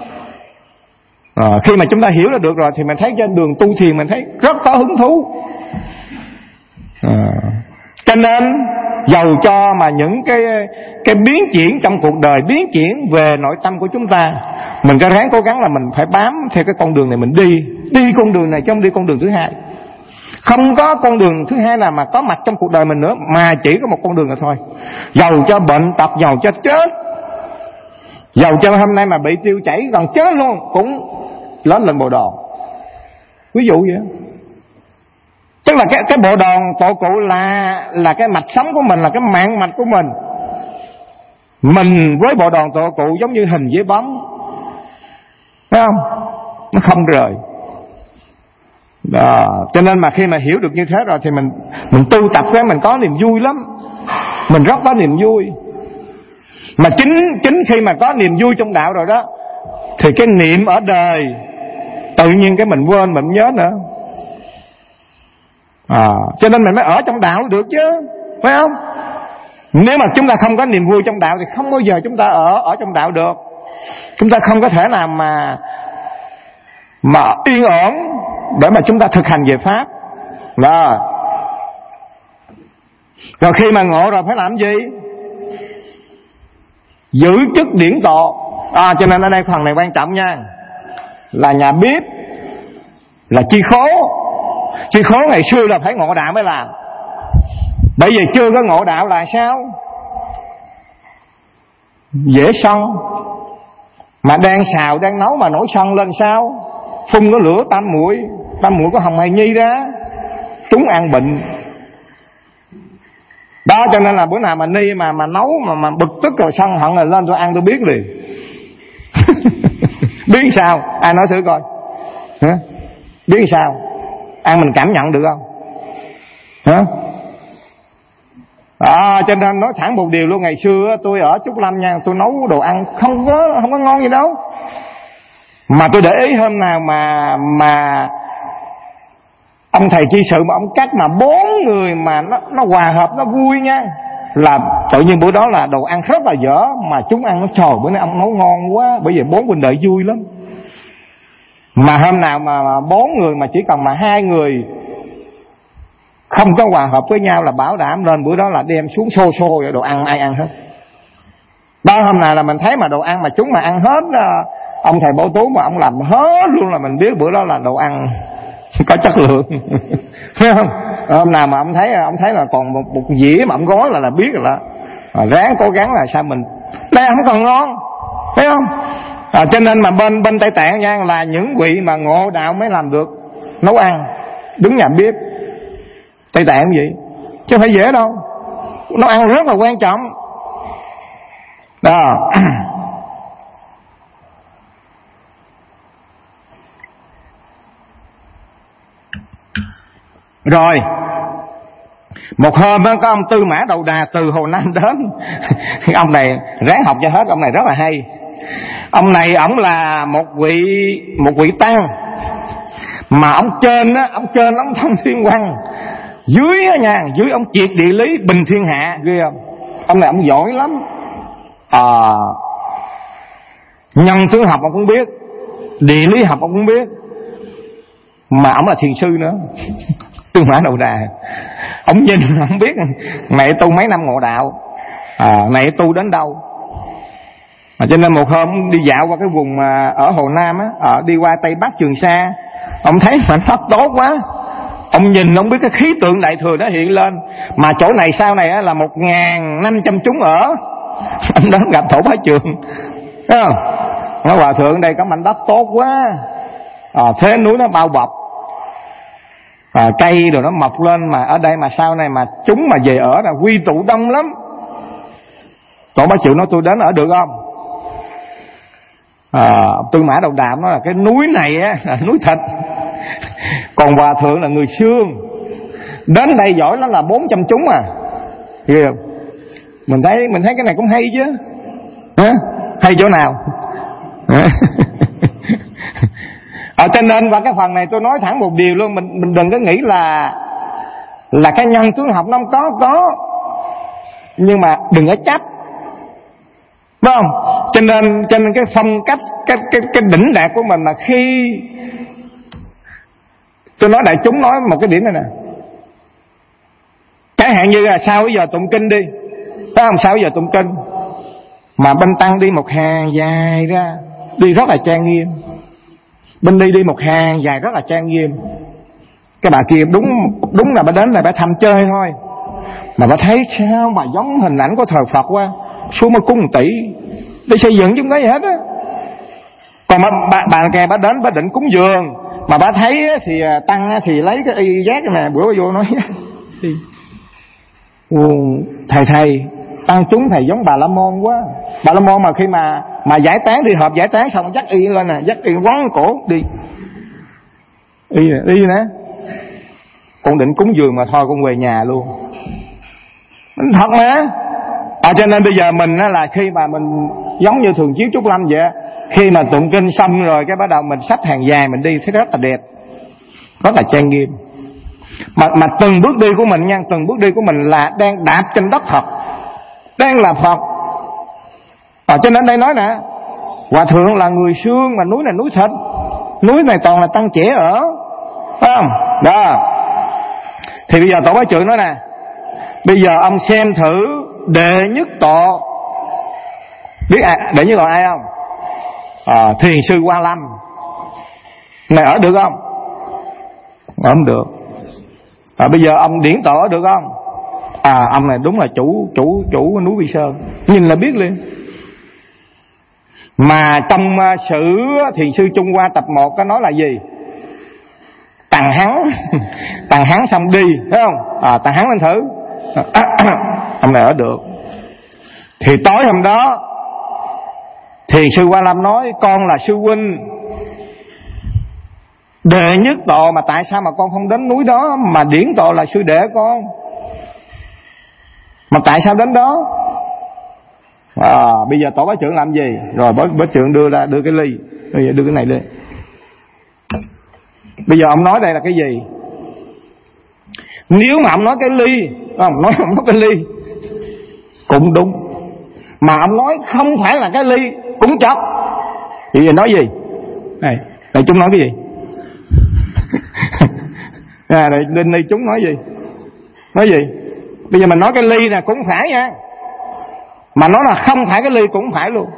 Khi mà chúng ta hiểu ra được rồi thì mình thấy trên đường tu thiền mình thấy rất có hứng thú. Cho nên dầu cho mà những cái biến chuyển trong cuộc đời, biến chuyển về nội tâm của chúng ta, mình có ráng cố gắng là mình phải bám theo cái con đường này, mình đi con đường này chứ không đi con đường thứ hai. Không có con đường thứ hai nào mà có mặt trong cuộc đời mình nữa, mà chỉ có một con đường này thôi. Dầu cho bệnh tật, dầu cho chết, dầu cho hôm nay mà bị tiêu chảy gần chết luôn, cũng lớn lên Bồ Đòn. Ví dụ vậy. Tức là cái Bộ Đòn Tổ Cụ là cái mạch sống của mình, là cái mạng mạch của mình. Mình với Bộ Đòn Tổ Cụ giống như hình với bóng, thấy không? Nó không rời. Đó. Cho nên mà khi mà hiểu được như thế rồi thì mình tu tập cái mình có niềm vui lắm. Mình rất có niềm vui. Mà chính khi mà có niềm vui trong đạo rồi đó, thì cái niệm ở đời tự nhiên cái mình quên, mình nhớ nữa. Cho nên mình mới ở trong đạo được chứ, phải không? Nếu mà chúng ta không có niềm vui trong đạo thì không bao giờ chúng ta ở trong đạo được. Chúng ta không có thể nào mà yên ổn để mà chúng ta thực hành về pháp. Đó. Rồi khi mà ngộ rồi phải làm gì? Giữ chức điển tọa. Cho nên ở đây phần này quan trọng nha. Là nhà bếp, là chi khố. Chi khố ngày xưa là phải ngộ đạo mới làm. Bởi vì chưa có ngộ đạo là sao? Dễ sân. Mà đang xào, đang nấu mà nổi sân lên sao? Phun cái lửa tam muội có Hồng Hài Nhi ra, chúng ăn bệnh. Đó, cho nên là bữa nào mà Ni mà nấu mà bực tức rồi sân hận rồi lên tôi ăn tôi biết liền. Biết sao? Ai nói thử coi. Hả? Biết sao? Ăn mình cảm nhận được không? Hả? Cho nên nói thẳng một điều luôn, ngày xưa tôi ở Trúc Lâm nha, tôi nấu đồ ăn không có ngon gì đâu. Mà tôi để ý hôm nào mà ông thầy chi sự mà ông cắt mà 4 người mà nó hòa hợp, nó vui nha, là tự nhiên bữa đó là đồ ăn rất là dở, mà chúng ăn nó trời bữa nay ông nấu ngon quá, bởi vì 4 huynh đệ vui lắm. Mà hôm nào mà 4 người mà chỉ cần mà 2 người không có hòa hợp với nhau là bảo đảm lên bữa đó là đem xuống xô đồ ăn ai ăn hết. Đó, hôm nào là mình thấy mà đồ ăn mà chúng mà ăn hết, ông thầy Bảo Tú mà ông làm hết luôn là mình biết bữa đó là đồ ăn có chất lượng. Thấy không? Hôm nào mà ông thấy là còn một dĩa mà ông gói là biết rồi đó. Ráng cố gắng là sao mình đây không còn ngon, thấy không? Cho nên mà bên Tây Tạng nha, là những vị mà ngộ đạo mới làm được nấu ăn, đứng nhà bếp. Tây Tạng cũng vậy, chứ không phải dễ đâu. Nấu ăn rất là quan trọng. Đó. Rồi một hôm có ông Tư Mã Đầu Đà từ Hồ Nam đến. Ông này ráng học cho hết, ông này rất là hay. Ông này ổng là một vị tăng, mà ông trên ông thông thiên văn, dưới dưới ông triệt địa lý bình thiên hạ, ghê không? Ông này ông giỏi lắm. Nhân tướng học ông cũng biết, địa lý học ông cũng biết, mà ông là thiền sư nữa. Tư Mã Đầu Đà, ông nhìn ông biết này tu mấy năm ngộ đạo, này tu đến đâu. Cho nên một hôm đi dạo qua cái vùng ở Hồ Nam đi qua Tây Bắc Trường Sa, ông thấy mảnh đất tốt quá, ông nhìn ông biết cái khí tượng đại thừa nó hiện lên, mà chỗ này sau này là 1.500 chúng ở. Ông đến gặp Tổ Bá Trường, thấy không? Nói hòa thượng đây có mảnh đất tốt quá, thế núi nó bao bọc, cây rồi nó mọc lên, mà ở đây mà sau này mà chúng mà về ở là quy tụ đông lắm. Tổ Bá Trường nói tôi đến ở được không? Tư Mã Đầu Đà nói là cái núi này là núi thịt, còn hòa thượng là người xương, đến đây giỏi lắm là 400 chúng Hiểu không? Mình thấy cái này cũng hay chứ. Hay chỗ nào? Cho nên qua cái phần này tôi nói thẳng một điều luôn, mình đừng có nghĩ là cái nhân tướng học nó không có, nhưng mà đừng có chấp, đúng không? Cho nên cái phong cách, cái đỉnh đạt của mình, mà khi tôi nói đại chúng nói một cái điểm này nè, chẳng hạn như là sau bây giờ tụng kinh đi, phải không? Sau bây giờ tụng kinh mà bên tăng đi một hàng dài ra, đi rất là trang nghiêm, bên đi một hàng dài rất là trang nghiêm. Cái bà kia đúng là bà đến là bà thăm chơi thôi, mà bà thấy sao mà giống hình ảnh của thời Phật quá, xuống mà cúng 1 tỷ để xây dựng chứ không có gì hết á. Còn bà kè bà đến bà định cúng dường, mà bà thấy thì tăng thì lấy cái y giác này, bữa vô nói thầy tăng chúng thầy giống Bà La Môn quá. Bà La Môn mà khi mà giải tán, đi họp giải tán xong dắt y lên nè, dắt y quấn cổ đi nè, con định cúng dường mà thôi con về nhà luôn, thật mà. Cho nên bây giờ mình là khi mà mình giống như thường chiếu Trúc Lâm vậy, khi mà tụng kinh xong rồi cái bắt đầu mình xách hàng dài mình đi, thấy rất là đẹp, rất là trang nghiêm. Mà từng bước đi của mình nha, từng bước đi của mình là đang đạp trên đất Phật, đang là Phật. Cho nên đây nói nè, hòa thượng là người xương, mà núi này núi thịt, núi này toàn là tăng trẻ ở, phải không? Đó. Thì bây giờ Tổ Bá Trượng nói nè, bây giờ ông xem thử Đệ Nhất Tọa, biết Đệ Nhất Tọa ai không? Thiền sư Quan Lâm này ở được không? Ở không được. Bây giờ ông Điển Tọa ở được không? Ông này đúng là chủ núi Vi Sơn, nhìn là biết liền. Mà trong sử Thiền sư Trung Hoa tập 1 có nói là gì? Tằng hắn xong đi, thấy không? Tằng hắn lên thử. Ông này ở được. Thì tối hôm đó Thiền sư Quan Lâm nói, con là sư huynh Đệ Nhất Tọa, mà tại sao mà con không đến núi đó, mà Điển Tọa là sư đệ con, mà tại sao đến đó? Bây giờ Tổ Bá Trượng làm gì? Rồi Bá Trượng đưa cái ly, đưa cái này lên. Bây giờ ông nói đây là cái gì? Nếu mà ông nói cái ly, ông nói cái ly cũng đúng, mà ông nói không phải là cái ly cũng chọc. Bây giờ nói gì? Này chúng nói cái gì? Đây chúng nói gì? Nói gì? Bây giờ mình nói cái ly nè cũng phải nha, mà nói là không phải cái ly cũng phải luôn.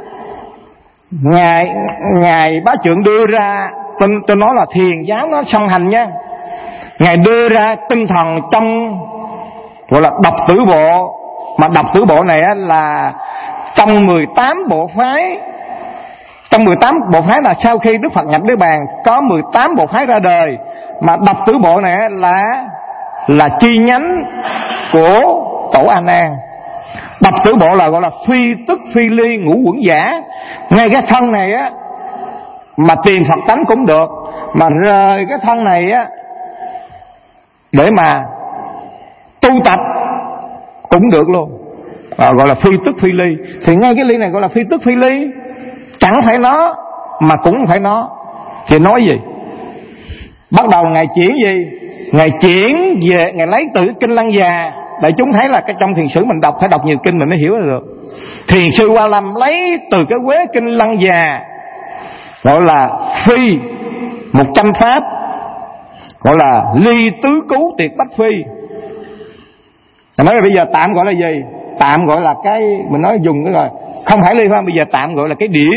Ngài Bá Trượng đưa ra, tôi nói là thiền giáo nó song hành nha. Ngài đưa ra tinh thần trong gọi là độc tử bộ, mà độc tử bộ này là trong 18 bộ phái. Trong 18 bộ phái là sau khi Đức Phật nhập Niết Bàn có 18 bộ phái ra đời, mà độc tử bộ này là chi nhánh của Tổ A Nan. Bập tử bộ là gọi là phi tức phi ly ngũ quẩn giả. Ngay cái thân này á mà tìm Phật tánh cũng được, mà rời cái thân này á để mà tu tập cũng được luôn. Gọi là phi tức phi ly. Thì ngay cái ly này gọi là phi tức phi ly. Chẳng phải nó mà cũng phải nó. Thì nói gì? Bắt đầu Ngài chuyển gì? Ngài chuyển về, Ngài lấy từ kinh Lăng Già. Để chúng thấy là cái trong thiền sử mình đọc, phải đọc nhiều kinh mình mới hiểu được. Thiền sư Hoa Lâm lấy từ cái quế kinh Lăng Già, gọi là phi 100 pháp, gọi là ly tứ cứu tuyệt bách phi. Nói là bây giờ tạm gọi là gì? Tạm gọi là cái mình nói dùng cái rồi, không phải ly không, bây giờ tạm gọi là cái đĩa.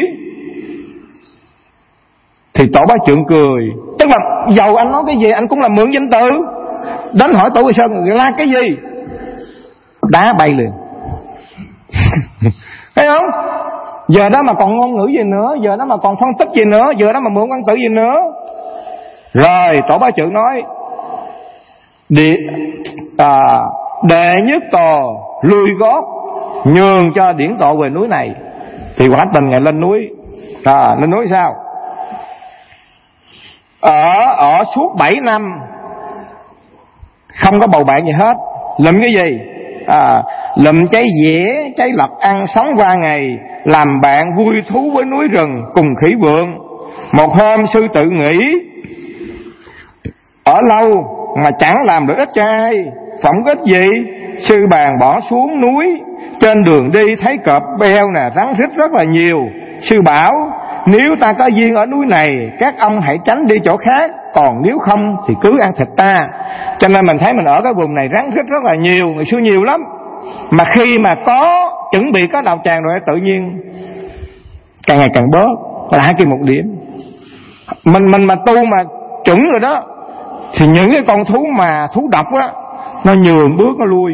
Thì Tổ Bá Trượng cười, tức là dầu anh nói cái gì anh cũng là mượn danh từ. Đến hỏi Tổ Quỳ Sơn là cái gì, đá bay liền. Thấy không? Giờ đó mà còn ngôn ngữ gì nữa, giờ đó mà còn phân tích gì nữa, giờ đó mà mượn văn tự gì nữa. Rồi Tổ Bá Trượng nói đệ nhất tòa lui gót nhường cho điển tọa về núi này. Thì quả tình Ngài lên núi. Lên núi sao? Ở suốt 7 năm không có bầu bạn gì hết. Lụm cái gì? Lụm trái dẻ, trái lật ăn sống qua ngày, làm bạn vui thú với núi rừng cùng khỉ vượn. Một hôm sư tự nghĩ ở lâu mà chẳng làm được ích cho ai, phỏng ích gì? Sư bàn bỏ xuống núi, trên đường đi thấy cọp beo nè, rắn rít rất là nhiều. Sư bảo nếu ta có duyên ở núi này, các ông hãy tránh đi chỗ khác, còn nếu không thì cứ ăn thịt ta. Cho nên mình thấy mình ở cái vùng này rắn rít rất là nhiều, ngày xưa nhiều lắm. Mà khi mà có chuẩn bị có đạo tràng rồi, tự nhiên càng ngày càng bớt. Là cái một điểm. Mình mà tu mà chuẩn rồi đó, thì những cái con thú mà thú độc á, nó nhường bước nó lui.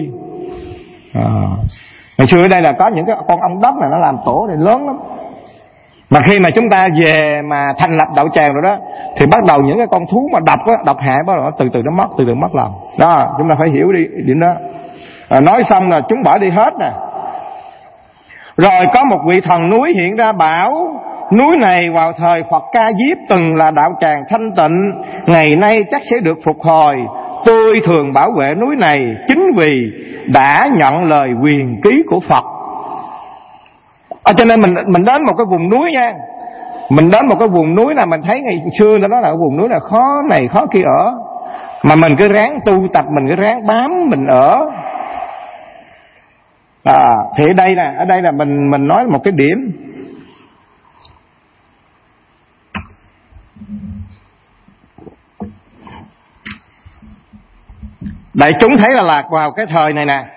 Ngày xưa ở đây là có những cái con ong đất này, nó làm tổ này lớn lắm. Mà khi mà chúng ta về mà thành lập đạo tràng rồi đó, thì bắt đầu những cái con thú mà độc á, độc hại bắt đầu nó từ từ nó mất lòng. Đó, chúng ta phải hiểu đi điểm đó. Nói xong là chúng bỏ đi hết nè. Rồi có một vị thần núi hiện ra bảo núi này vào thời Phật Ca Diếp từng là đạo tràng thanh tịnh, ngày nay chắc sẽ được phục hồi. Tôi thường bảo vệ núi này chính vì đã nhận lời quyền ký của Phật. Cho nên mình đến một cái vùng núi nha, mình đến một cái vùng núi là mình thấy ngày xưa nó nói là vùng núi là khó này khó kia ở, mà mình cứ ráng tu tập, mình cứ ráng bám mình ở. Thì ở đây là mình nói một cái điểm. Đại chúng thấy là lạc vào cái thời này nè.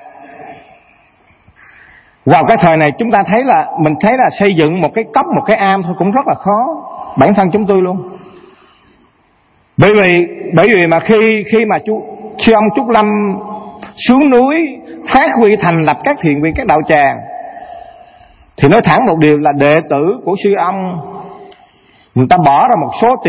Vào cái thời này chúng ta thấy là mình thấy là xây dựng một cái cốc, một cái am thôi cũng rất là khó. Bản thân chúng tôi luôn. Bởi vì mà khi mà sư ông Trúc Lâm xuống núi phát huy thành lập các thiền viện, các đạo tràng, thì nói thẳng một điều là đệ tử của sư ông người ta bỏ ra một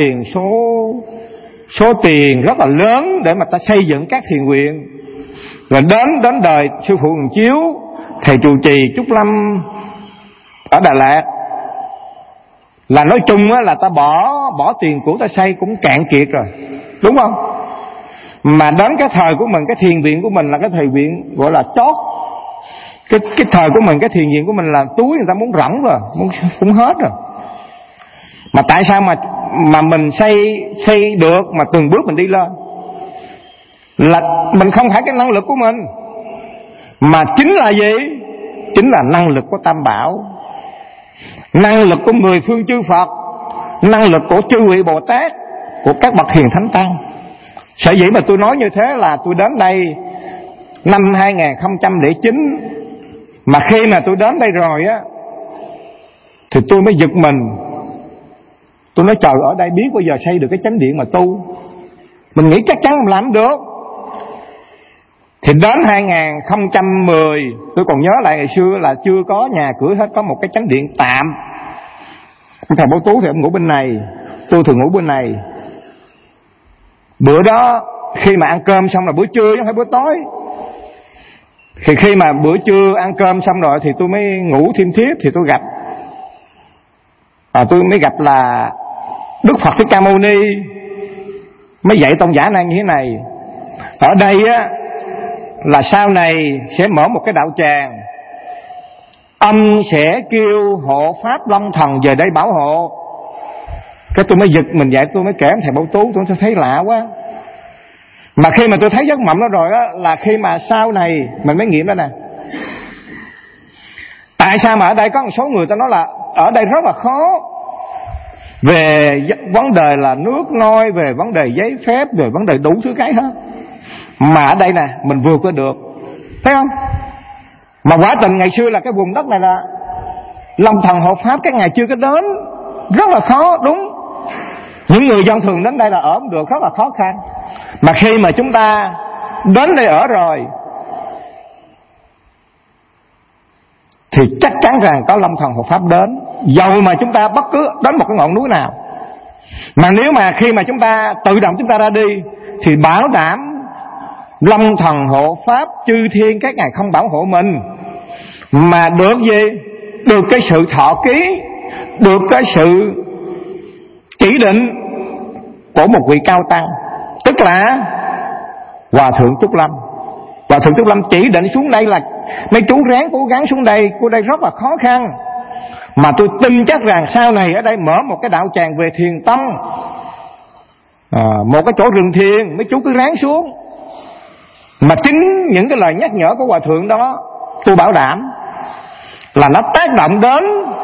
số tiền rất là lớn để mà ta xây dựng các thiền viện. Rồi đến đời sư phụ Hồng Chiếu, thầy trụ trì Trúc Lâm ở Đà Lạt, là nói chung là ta bỏ tiền của ta xây cũng cạn kiệt rồi, đúng không? Mà đến cái thời của mình, cái thiền viện của mình là cái thời viện gọi là chót. Cái thời của mình, cái thiền viện của mình là túi người ta muốn rỗng rồi, cũng hết rồi. Mà tại sao mà mình xây được mà từng bước mình đi lên? Là mình không phải cái năng lực của mình, mà chính là gì? Chính là năng lực của Tam Bảo, năng lực của 10 phương chư Phật, năng lực của chư vị Bồ Tát, của các bậc hiền thánh tăng. Sở dĩ mà tôi nói như thế là tôi đến đây năm 2009, mà khi mà tôi đến đây rồi á, thì tôi mới giật mình. Tôi nói trời, ở đây biết bao giờ xây được cái chánh điện mà tu. Mình nghĩ chắc chắn làm được. Thì đến 2010, tôi còn nhớ lại ngày xưa là chưa có nhà cửa hết, có một cái chánh điện tạm. Thầy Bảo Tú thì ông ngủ bên này, tôi thường ngủ bên này. Bữa đó khi mà ăn cơm xong là bữa trưa chứ không phải bữa tối, Thì khi mà bữa trưa ăn cơm xong rồi thì tôi mới ngủ thêm thiếp, thì tôi gặp tôi mới gặp là Đức Phật Thích Ca Mâu Ni mới dạy tôn giả này như thế này. Ở đây á là sau này sẽ mở một cái đạo tràng, ông sẽ kêu hộ pháp Long Thần về đây bảo hộ. Cái tôi mới giật mình dậy, tôi mới kể thầy Bảo Tú, tôi thấy lạ quá. Mà khi mà tôi thấy giấc mộng đó rồi á, là khi mà sau này mình mới nghiệm đó nè. Tại sao mà ở đây có một số người ta nói là ở đây rất là khó về vấn đề là nước nôi, về vấn đề giấy phép, về vấn đề đủ thứ cái hết. Mà ở đây nè, mình vượt qua được. Thấy không? Mà quả tình ngày xưa là cái vùng đất này là Long Thần hộ pháp các ngài chưa có đến, rất là khó, đúng. Những người dân thường đến đây là ở không được, rất là khó khăn. Mà khi mà chúng ta đến đây ở rồi thì chắc chắn rằng có Long Thần hộ pháp đến, dầu mà chúng ta bất cứ đến một cái ngọn núi nào. Mà nếu mà khi mà chúng ta tự động chúng ta ra đi thì bảo đảm Long Thần hộ pháp chư thiên các ngài không bảo hộ mình, mà được gì? Được cái sự thọ ký, được cái sự chỉ định của một vị cao tăng, tức là Hòa Thượng Trúc Lâm. Hòa Thượng Trúc Lâm chỉ định xuống đây là mấy chú ráng cố gắng xuống đây, cô đây rất là khó khăn. Mà tôi tin chắc rằng sau này ở đây mở một cái đạo tràng về thiền tâm, một cái chỗ rừng thiền, mấy chú cứ ráng xuống. Mà chính những cái lời nhắc nhở của Hòa Thượng đó, tôi bảo đảm là nó tác động đến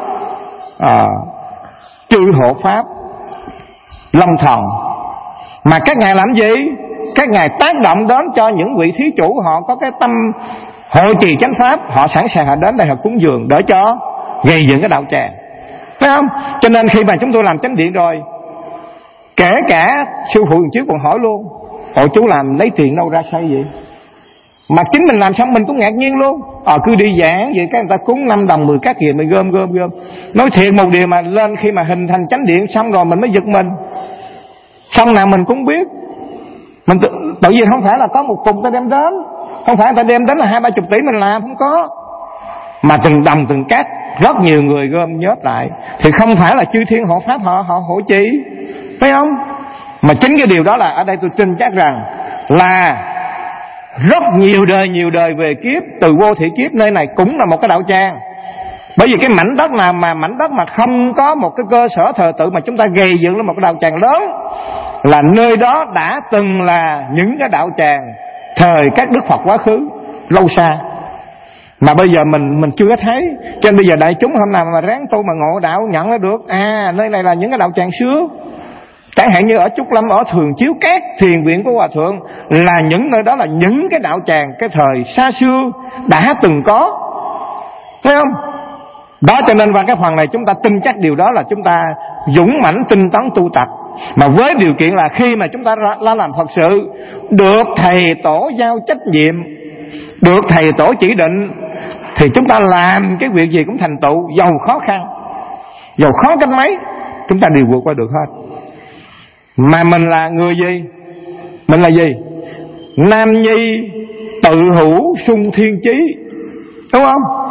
chư hộ pháp Long Thần. Mà các ngài làm gì? Các ngài tác động đến cho những vị thí chủ họ có cái tâm hội trì chánh pháp, họ sẵn sàng họ đến đây họ cúng dường để cho gây dựng cái đạo tràng. Phải không? Cho nên khi mà chúng tôi làm chánh điện rồi, kể cả sư phụ trước còn hỏi luôn: "Ồ chú làm lấy tiền đâu ra xây vậy?" Mà chính mình làm xong mình cũng ngạc nhiên luôn. Cứ đi giảng vậy cái người ta cúng 5 đồng 10 các gì mình gom. Nói thiệt một điều mà lên khi mà hình thành chánh điện xong rồi mình mới giật mình. Xong nào mình cũng biết. Mình tự nhiên không phải là có một cục ta đem đến, không phải ta đem đến là 20-30 tỷ mình làm, không có. Mà từng đồng từng cát rất nhiều người gom nhớp lại, thì không phải là chư thiên hộ pháp họ hộ trì, phải không? Mà chính cái điều đó là ở đây tôi tin chắc rằng là rất nhiều đời về kiếp, từ vô thị kiếp nơi này cũng là một cái đạo tràng. Bởi vì cái mảnh đất nào mà mảnh đất mà không có một cái cơ sở thờ tự mà chúng ta gây dựng lên một cái đạo tràng lớn, là nơi đó đã từng là những cái đạo tràng thời các đức Phật quá khứ lâu xa. Mà bây giờ mình chưa có thấy. Cho nên bây giờ đại chúng hôm nào mà ráng tu mà ngộ đạo nhận ra được, nơi này là những cái đạo tràng xưa. Chẳng hạn như ở Trúc Lâm, ở Thường Chiếu Cát, thiền viện của Hòa Thượng, là những nơi đó là những cái đạo tràng cái thời xa xưa đã từng có. Thấy không? Đó, cho nên qua cái phần này chúng ta tin chắc điều đó là chúng ta dũng mãnh tinh tấn tu tập. Mà với điều kiện là khi mà chúng ta ra làm Phật sự, được thầy tổ giao trách nhiệm, được thầy tổ chỉ định, thì chúng ta làm cái việc gì cũng thành tựu, dầu khó khăn, dầu khó cách mấy, chúng ta đều vượt qua được hết. Mà mình là người gì? Mình là gì? Nam nhi tự hữu sung thiên chí, đúng không?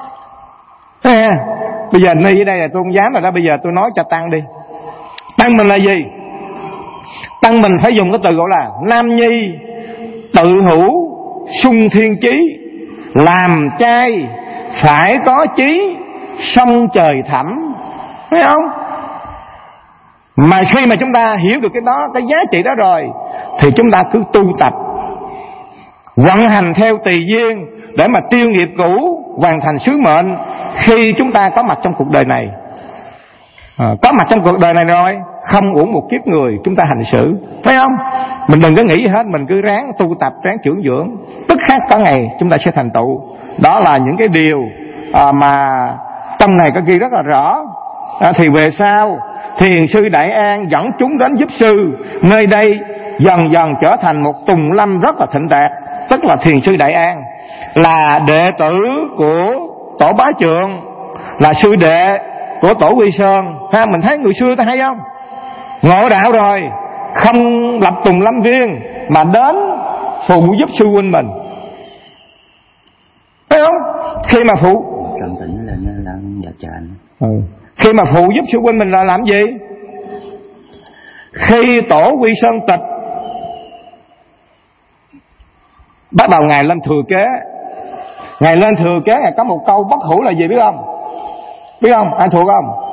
Bây giờ ni ở đây là tôi không dám rồi đó. Bây giờ tôi nói cho tăng đi. Tăng mình là gì? Tăng mình phải dùng cái từ gọi là nam nhi tự hữu sung thiên chí. Làm trai phải có chí sông trời thẳm, thấy không? Mà khi mà chúng ta hiểu được cái đó, cái giá trị đó rồi, thì chúng ta cứ tu tập, vận hành theo tùy duyên để mà tiêu nghiệp cũ, hoàn thành sứ mệnh khi chúng ta có mặt trong cuộc đời này. Có mặt trong cuộc đời này rồi, không uổng một kiếp người chúng ta hành xử, phải không? Mình đừng có nghĩ gì hết, mình cứ ráng tu tập, ráng trưởng dưỡng, tức khắc có ngày chúng ta sẽ thành tựu. Đó là những cái điều mà trong này có ghi rất là rõ. Thì về sau Thiền sư Đại An dẫn chúng đến giúp sư, nơi đây dần dần trở thành một tùng lâm rất là thịnh đạt. Tức là Thiền sư Đại An là đệ tử của tổ Bá Trượng, là sư đệ của tổ Quy Sơn. Mình thấy người xưa ta hay không? Ngộ đạo rồi không lập tùng lâm viên mà đến phụ giúp sư huynh mình. Khi mà phụ trầm tĩnh lên là dạ trời. Khi mà phụ giúp sư huynh mình là làm gì? Khi tổ quy sơn tịch bắt đầu ngài lên thừa kế. Ngài lên thừa kế, ngài có một câu bất hủ là gì biết không? Biết không? Ai thuộc không?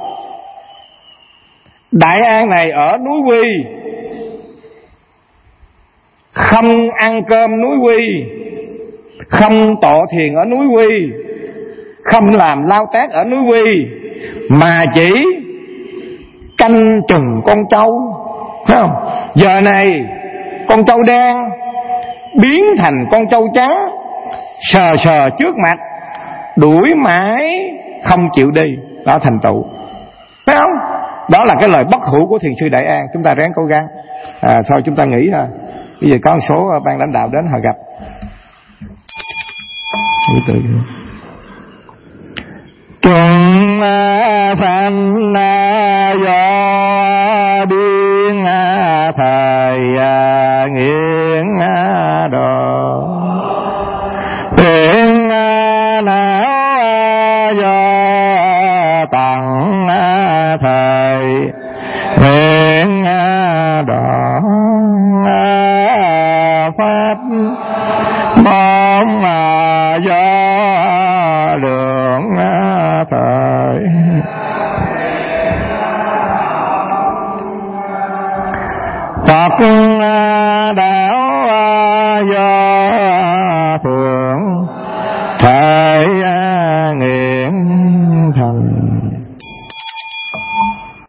Đại An này ở núi Quy, không ăn cơm núi Quy, không tọa thiền ở núi Quy, không làm lao tác ở núi Quy, mà chỉ canh chừng con trâu. Thấy không? Giờ này con trâu đen biến thành con trâu trắng, sờ sờ trước mặt, đuổi mãi không chịu đi. Đó thành tựu. Thấy không? Đó là cái lời bất hủ của thiền sư Đại An. Chúng ta ráng cố gắng. Thôi chúng ta nghĩ ha. Bây giờ có một số ban lãnh đạo đến họ gặp. Chúng sanh do điên thời nghiêng đồ, tiếng não do tặng thời nguyện đỏ pháp mong do lượng thời Phật đạo do